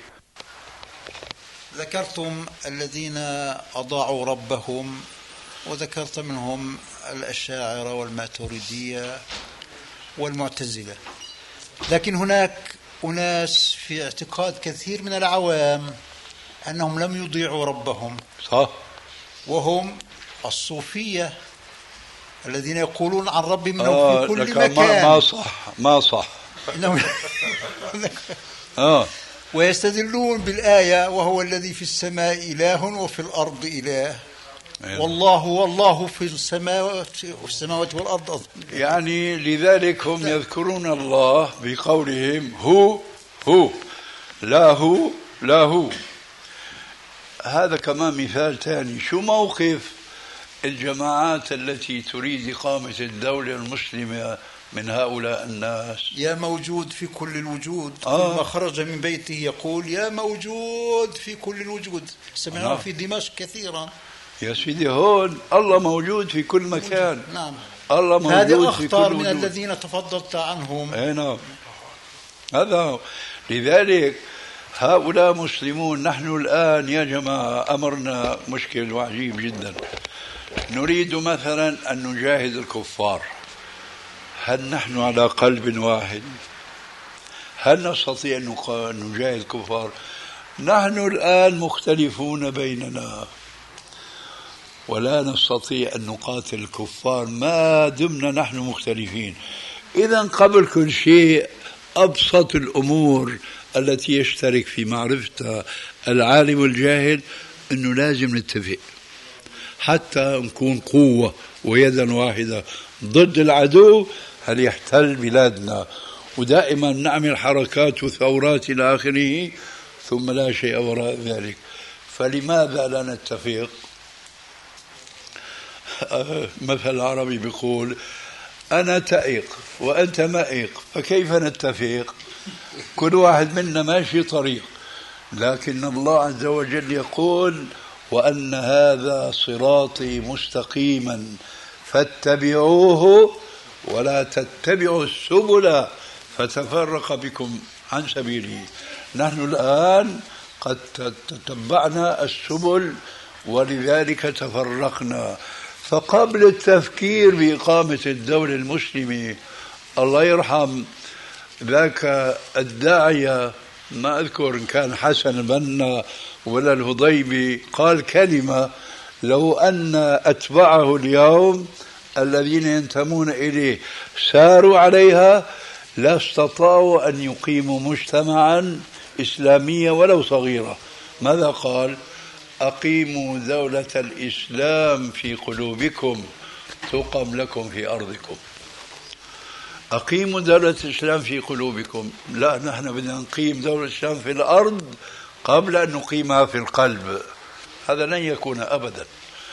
ذكرتم الذين أضاعوا ربهم، وذكرت منهم الأشاعرة والماتريدية والمعتزلة، لكن هناك أناس في اعتقاد كثير من العوام أنهم لم يضيعوا ربهم، صح، وهم الصوفية الذين يقولون عن ربهم أنهم في كل مكان. ما صح ويستدلون بالآية وهو الذي في السماء إله وفي الأرض إله، والله في السماوات والأرض. يعني لذلك هم يذكرون الله بقولهم هو لا هو. هذا كمان مثال ثاني. شو موقف الجماعات التي تريد إقامة الدولة المسلمة من هؤلاء الناس؟ يا موجود في كل الوجود. لما خرج من بيته يقول يا موجود في كل الوجود. سمعناه في دمشق كثيرا. يا سيدي هون الله موجود في كل مكان. نعم، الله موجود هذا في كل أخطر من وجود. الذين تفضلت عنهم. نعم، هذا. لذلك هؤلاء مسلمون. نحن الآن يا جماعة أمرنا مشكل وعجيب جدا. نريد مثلا أن نجاهد الكفار. هل نحن على قلب واحد؟ هل نستطيع أن نجاهد الكفار؟ نحن الآن مختلفون بيننا، ولا نستطيع أن نقاتل الكفار ما دمنا نحن مختلفين. إذن قبل كل شيء أبسط الأمور التي يشترك في معرفتها العالم والجاهل أنه لازم نتفق حتى نكون قوة ويدا واحدة ضد العدو هل يحتل بلادنا. ودائما نعمل حركات وثورات إلى آخره ثم لا شيء وراء ذلك. فلماذا لا نتفق؟ مثل عربي بيقول أنا تائق وأنت مائق، فكيف نتفق؟ كل واحد منا ماشي طريق، لكن الله عز وجل يقول وأن هذا صراطي مستقيما فاتبعوه ولا تتبعوا السبل فتفرق بكم عن سبيله. نحن الآن قد تتبعنا السبل ولذلك تفرقنا. فقبل التفكير بإقامة الدولة المسلمة الله يرحم ذاك الداعية، ما أذكر إن كان حسن البنا ولا الهضيبي، قال كلمة لو أن أتباعه اليوم الذين ينتمون إليه ساروا عليها لا استطاعوا أن يقيموا مجتمعا إسلاميا ولو صغيرا. ماذا قال؟ أقيموا دولة الإسلام في قلوبكم تقم لكم في أرضكم. أقيموا دولة الإسلام في قلوبكم. لا، نحن بدنا نقيم دولة الإسلام في الأرض قبل أن نقيمها في القلب. هذا لن يكون أبدا.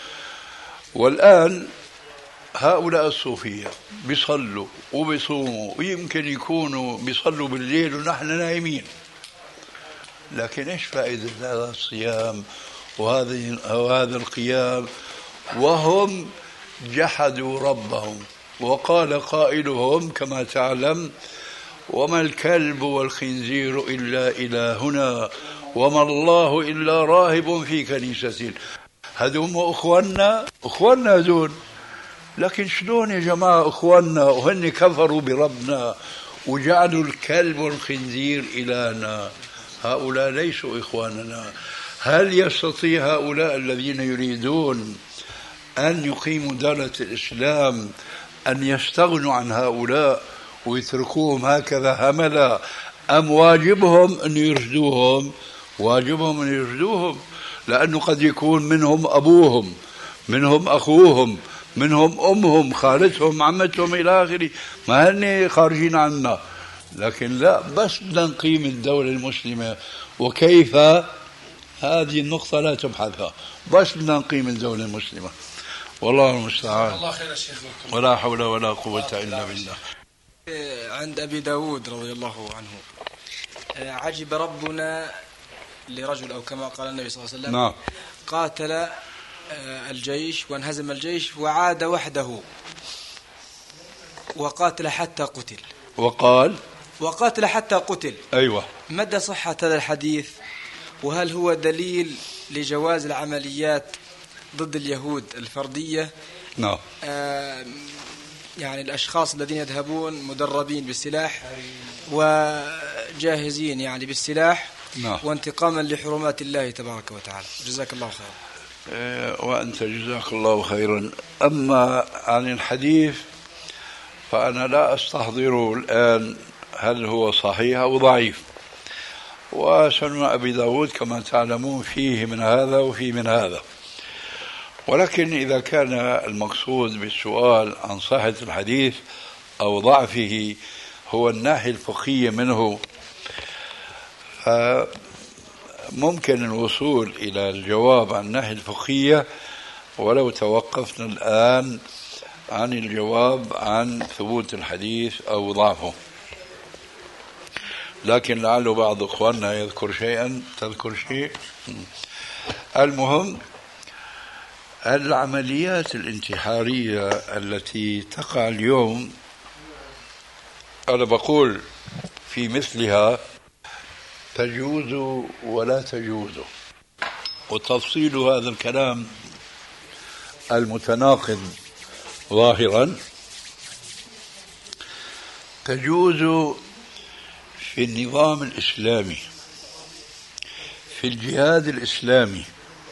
والآن هؤلاء الصوفية بيصلوا وبيصوموا ويمكن يكونوا بيصلوا بالليل ونحن نايمين، لكن إيش فائدة هذا الصيام وهذا القيام وهم جحدوا ربهم؟ وقال قائلهم كما تعلم وما الكلب والخنزير إلا إلهنا وما الله إلا راهب في كنيسة. هذول أخواننا هذول، لكن شلون يا جماعة أخواننا وهن كفروا بربنا وجعلوا الكلب والخنزير إلهنا؟ هؤلاء ليسوا إخواننا. هل يستطيع هؤلاء الذين يريدون أن يقيموا دولة الإسلام أن يستغنوا عن هؤلاء ويتركوهم هكذا هملا، أم واجبهم أن يرشدوهم؟ واجبهم أن يرشدوهم، لأنه قد يكون منهم أبوهم، منهم أخوهم، منهم أمهم، خالتهم، عمتهم إلى آخره، ما هن خارجين عنا. لكن لا، بس بدنا نقيم الدولة المسلمة. وكيف؟ هذه النقطة لا تبحثها، بس بدنا نقيم الدولة المسلمة. والله المستعان. الله خير الشيخ. ولا حول ولا قوة إلا بالله. عند أبي داود رضي الله عنه عجب ربنا لرجل أو كما قال النبي صلى الله عليه وسلم نعم. قاتل الجيش وانهزم الجيش وعاد وحده وقاتل حتى قتل. وقاتل حتى قتل. أيوة. مدى صحة هذا الحديث؟ وهل هو دليل لجواز العمليات ضد اليهود الفردية؟ نعم. يعني الأشخاص الذين يذهبون مدربين بالسلاح وجاهزين يعني بالسلاح. نعم. وانتقاما لحرمات الله تبارك وتعالى. جزاك الله خيرا. وأنت جزاك الله خيرا. أما عن الحديث فأنا لا أستحضره الآن هل هو صحيح أو ضعيف. وسنن أبي داود كما تعلمون فيه من هذا وفيه من هذا. ولكن إذا كان المقصود بالسؤال عن صحة الحديث أو ضعفه هو الناحية الفقهية منه، فممكن الوصول إلى الجواب عن الناحية الفقهية ولو توقفنا الآن عن الجواب عن ثبوت الحديث أو ضعفه. لكن لعل بعض أخواننا يذكر شيئا، تذكر شيء. المهم العمليات الانتحارية التي تقع اليوم أنا بقول في مثلها تجوز ولا تجوز، وتفصيل هذا الكلام المتناقض ظاهرا. تجوز في النظام الإسلامي، في الجهاد الإسلامي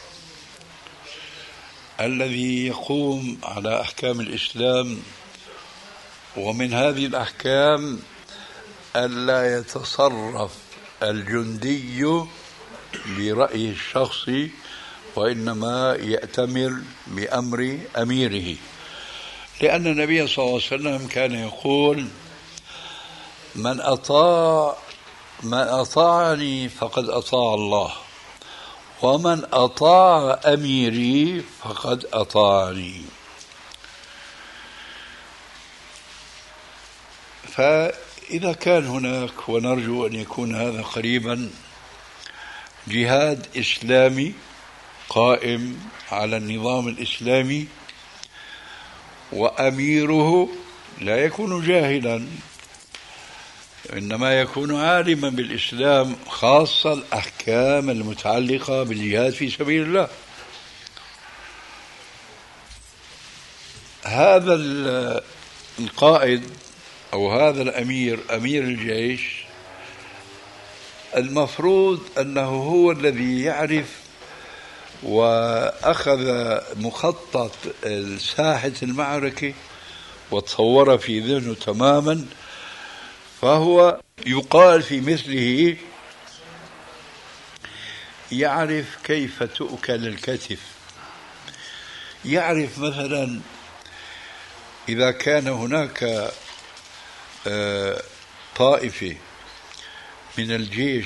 الذي يقوم على أحكام الإسلام، ومن هذه الأحكام ألا يتصرف الجندي برأيه الشخصي وإنما يأتمر بأمر أميره، لأن النبي صلى الله عليه وسلم كان يقول من أطاعني فقد أطاع الله ومن أطاع أميري فقد أطاعني. فإذا كان هناك، ونرجو أن يكون هذا قريبا، جهاد إسلامي قائم على النظام الإسلامي، وأميره لا يكون جاهلا، إنما يكون عالما بالإسلام، خاصة الأحكام المتعلقة بالجهاد في سبيل الله. هذا القائد أو هذا الأمير، أمير الجيش، المفروض أنه هو الذي يعرف وأخذ مخطط ساحة المعركة وتصور في ذهنه تماما، فهو يقال في مثله يعرف كيف تؤكل الكتف. يعرف مثلا إذا كان هناك طائفة من الجيش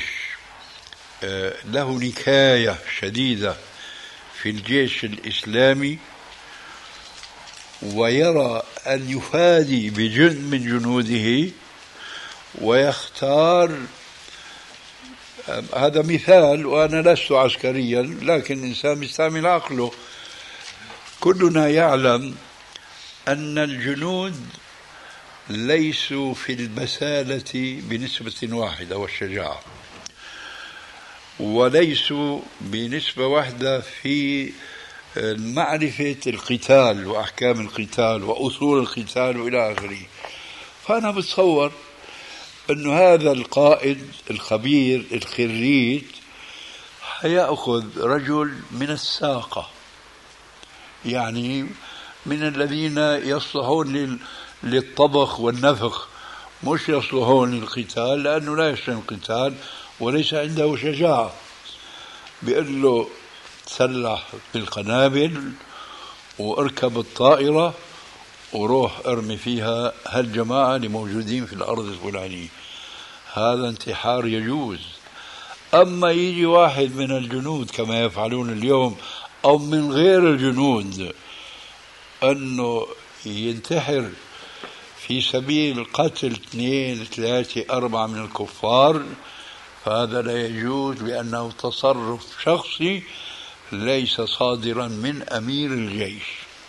له نكاية شديدة في الجيش الإسلامي، ويرى أن يفادي بجند من جنوده ويختار، هذا مثال وأنا لست عسكريا لكن إنسان يستعمل عقله. كلنا يعلم أن الجنود ليسوا في البسالة بنسبة واحدة والشجاعة، وليسوا بنسبة واحدة في معرفة القتال وأحكام القتال وأصول القتال وإلى آخره. فأنا بتصور أن هذا القائد الخبير الخريج حيأخذ رجل من الساقة، يعني من الذين يصلحون للطبخ والنفخ، مش يصلحون للقتال، لأنه لا يشتغل القتال وليس عنده شجاعة. بيقول له تسلح بالقنابل واركب الطائرة وروح ارمي فيها هالجماعة اللي موجودين في الأرض الفلانية. هذا انتحار يجوز. أما يجي واحد من الجنود كما يفعلون اليوم أو من غير الجنود أنه ينتحر في سبيل قتل 2 3 4 من الكفار، فهذا لا يجوز، لأنه تصرف شخصي ليس صادرا من أمير الجيش.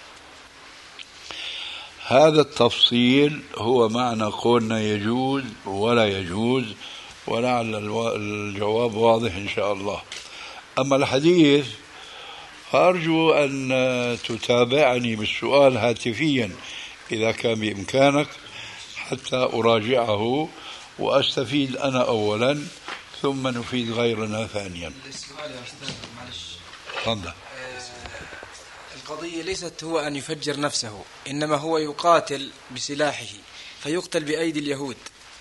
هذا التفصيل هو معنى قولنا يجوز ولا يجوز، ولعل الجواب واضح إن شاء الله. أما الحديث فأرجو أن تتابعني بالسؤال هاتفيا إذا كان بإمكانك حتى أراجعه وأستفيد أنا أولا ثم نفيد غيرنا ثانيا. السؤال يا أستاذ معلش. تفضل. القضية ليست هو أن يفجر نفسه، إنما هو يقاتل بسلاحه فيقتل بأيدي اليهود.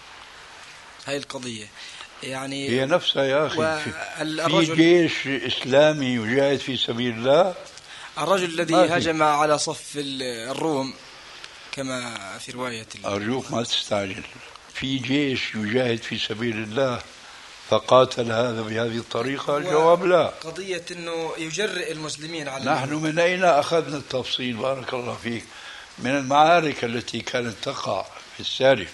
هاي القضية يعني هي نفسها يا أخي. في جيش إسلامي يجاهد في سبيل الله. الرجل الذي هجم على صف الروم كما في رواية أرجوك ما تستعجل. في جيش يجاهد في سبيل الله فقاتل هذا بهذه الطريقة؟ الجواب لا. قضية أنه يجرئ المسلمين على نحن من أين أخذنا التفصيل؟ بارك الله فيك. من المعارك التي كانت تقع في السالف.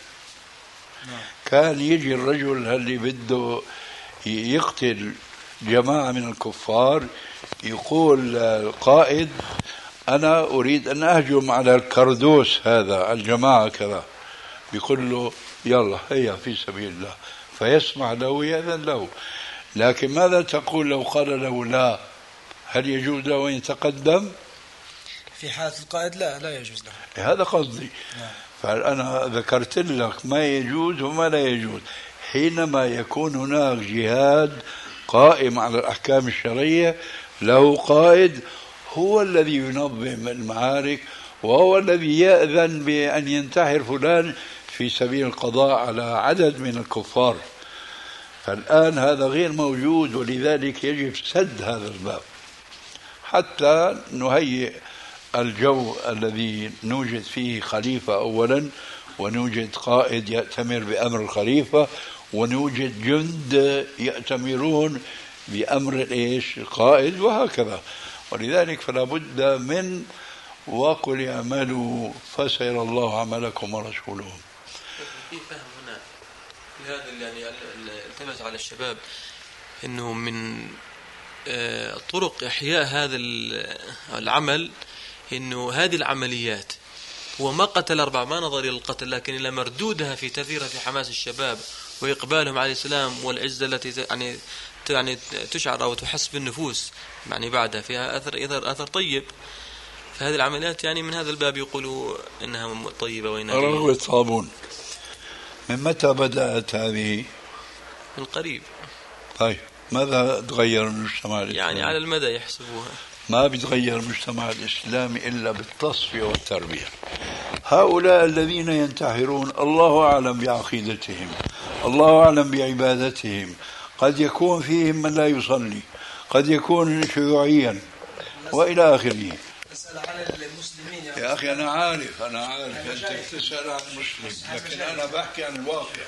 كان يجي الرجل اللي بده يقتل جماعة من الكفار، يقول القائد أنا أريد أن أهجم على الكردوس هذا الجماعة كذا، بيقول له يلا هيا في سبيل الله، فيسمع له ويأذن له. لكن ماذا تقول لو قال له لا؟ هل يجوز له أن يتقدم؟ في حالة القائد لا يجوز له. هذا قصدي. فأنا ذكرت لك ما يجوز وما لا يجوز. حينما يكون هناك جهاد قائم على الأحكام الشرعية له قائد هو الذي ينظم المعارك، وهو الذي يأذن بأن ينتحر فلان في سبيل القضاء على عدد من الكفار. فالآن هذا غير موجود، ولذلك يجب سد هذا الباب حتى نهيئ الجو الذي نوجد فيه خليفة أولا، ونوجد قائد يأتمر بأمر الخليفة، ونوجد جند يأتمرون بأمر القائد، وهكذا. ولذلك فلا بد من وقل اعملوا فسيرى الله عملكم ورسوله. في فهم هنا في هذا يعني التمس على الشباب أنه من طرق إحياء هذا العمل أنه هذه العمليات هو ما قتل 4، ما نظر إلى القتل، لكن إلى مردودها في تثيرها في حماس الشباب وإقبالهم على الإسلام والعزة التي يعني تشعر أو تحس بالنفوس يعني بعدها فيها أثر طيب. فهذه العمليات يعني من هذا الباب يقولوا إنها طيبة وإنها رغوة صابون. من متى بدأت هذه؟ من قريب. طيب ماذا تغير المجتمع الإسلامي؟ يعني على المدى يحسبوها. ما بيتغير المجتمع الإسلامي إلا بالتصفية والتربية. هؤلاء الذين ينتحرون الله أعلم بعقيدتهم، الله أعلم بعبادتهم، قد يكون فيهم من لا يصلي، قد يكون شيوعيا وإلى آخره. يا أخي أنا عارف أنت تسأل عن المسلم، لكن أنا بحكي عن الواقع.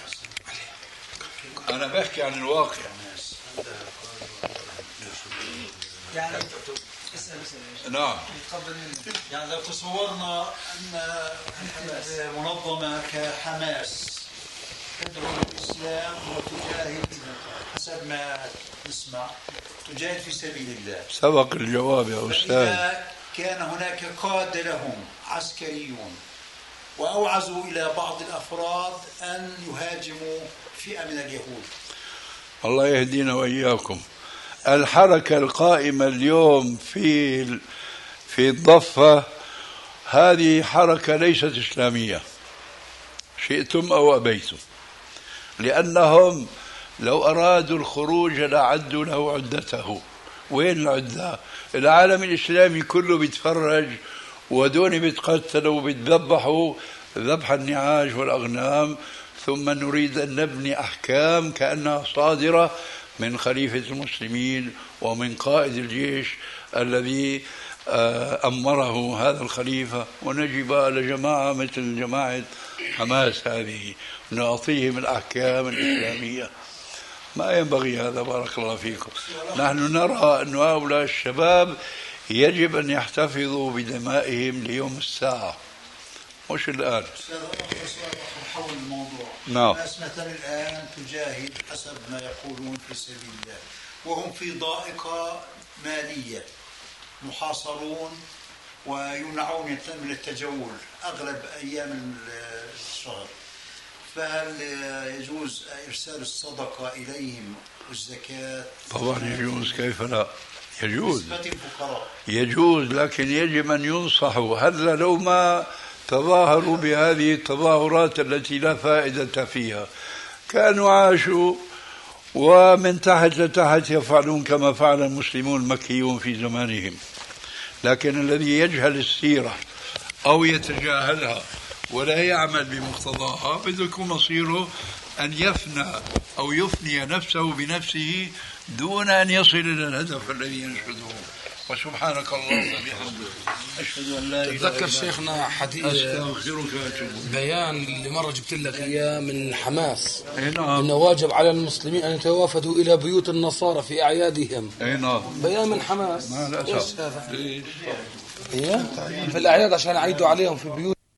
يعني نعم. يعني لو تصورنا أن منظمة كحماس تدعو الإسلام وتجاهد حسب ما نسمع تجاهد في سبيل الله، سبق الجواب يا أستاذ. إذا كان هناك قادة لهم عسكريون وأوعزوا إلى بعض الأفراد أن يهاجموا فئة من اليهود، الله يهدينا وإياكم. الحركة القائمة اليوم في الضفة هذه حركة ليست إسلامية شئتم أو أبيتم، لأنهم لو أرادوا الخروج لعدوا له عدته. وين العدة؟ العالم الإسلامي كله بيتفرج، ودون بيتقتلوا وبيتذبحوا ذبح النعاج والأغنام، ثم نريد أن نبني أحكام كأنها صادرة من خليفة المسلمين ومن قائد الجيش الذي أمره هذا الخليفة، ونجب على جماعة مثل جماعة حماس هذه نعطيهم الأحكام الإسلامية. ما ينبغي هذا، بارك الله فيكم. نحن نرى أن هؤلاء الشباب يجب أن يحتفظوا بدمائهم ليوم الساعة، مش الآن. حول الموضوع. نعم. الناس مثلا الآن تجاهد حسب ما يقولون في سبيل الله، وهم في ضائقة مالية، محاصرون ويمنعون من التجول أغلب أيام الشهر، فهل يجوز إرسال الصدقة إليهم والزكاة؟ طبعا يجوز، كيف لا؟ يجوز، نسبة الفقراء يجوز، لكن يجب أن ينصحوا. هلا لو ما تظاهروا بهذه التظاهرات التي لا فائدة فيها كانوا عاشوا ومن تحت لتحت يفعلون كما فعل المسلمون المكيون في زمانهم. لكن الذي يجهل السيرة أو يتجاهلها ولا يعمل بمقتضاها بده يكون مصيره أن يفنى أو يفني نفسه بنفسه دون أن يصل إلى الهدف الذي ينشده. وسبحانك اللهم وبحمدك أشهد أن لا إله إلا أنت تذكر شيخنا حديث بيان اللي مرة جبت لك إياه من حماس، إنه واجب على المسلمين أن يتوافدوا إلى بيوت النصارى في أعيادهم. بيان من حماس. ما للأسف في الأعياد عشان يعيدوا عليهم في بيوت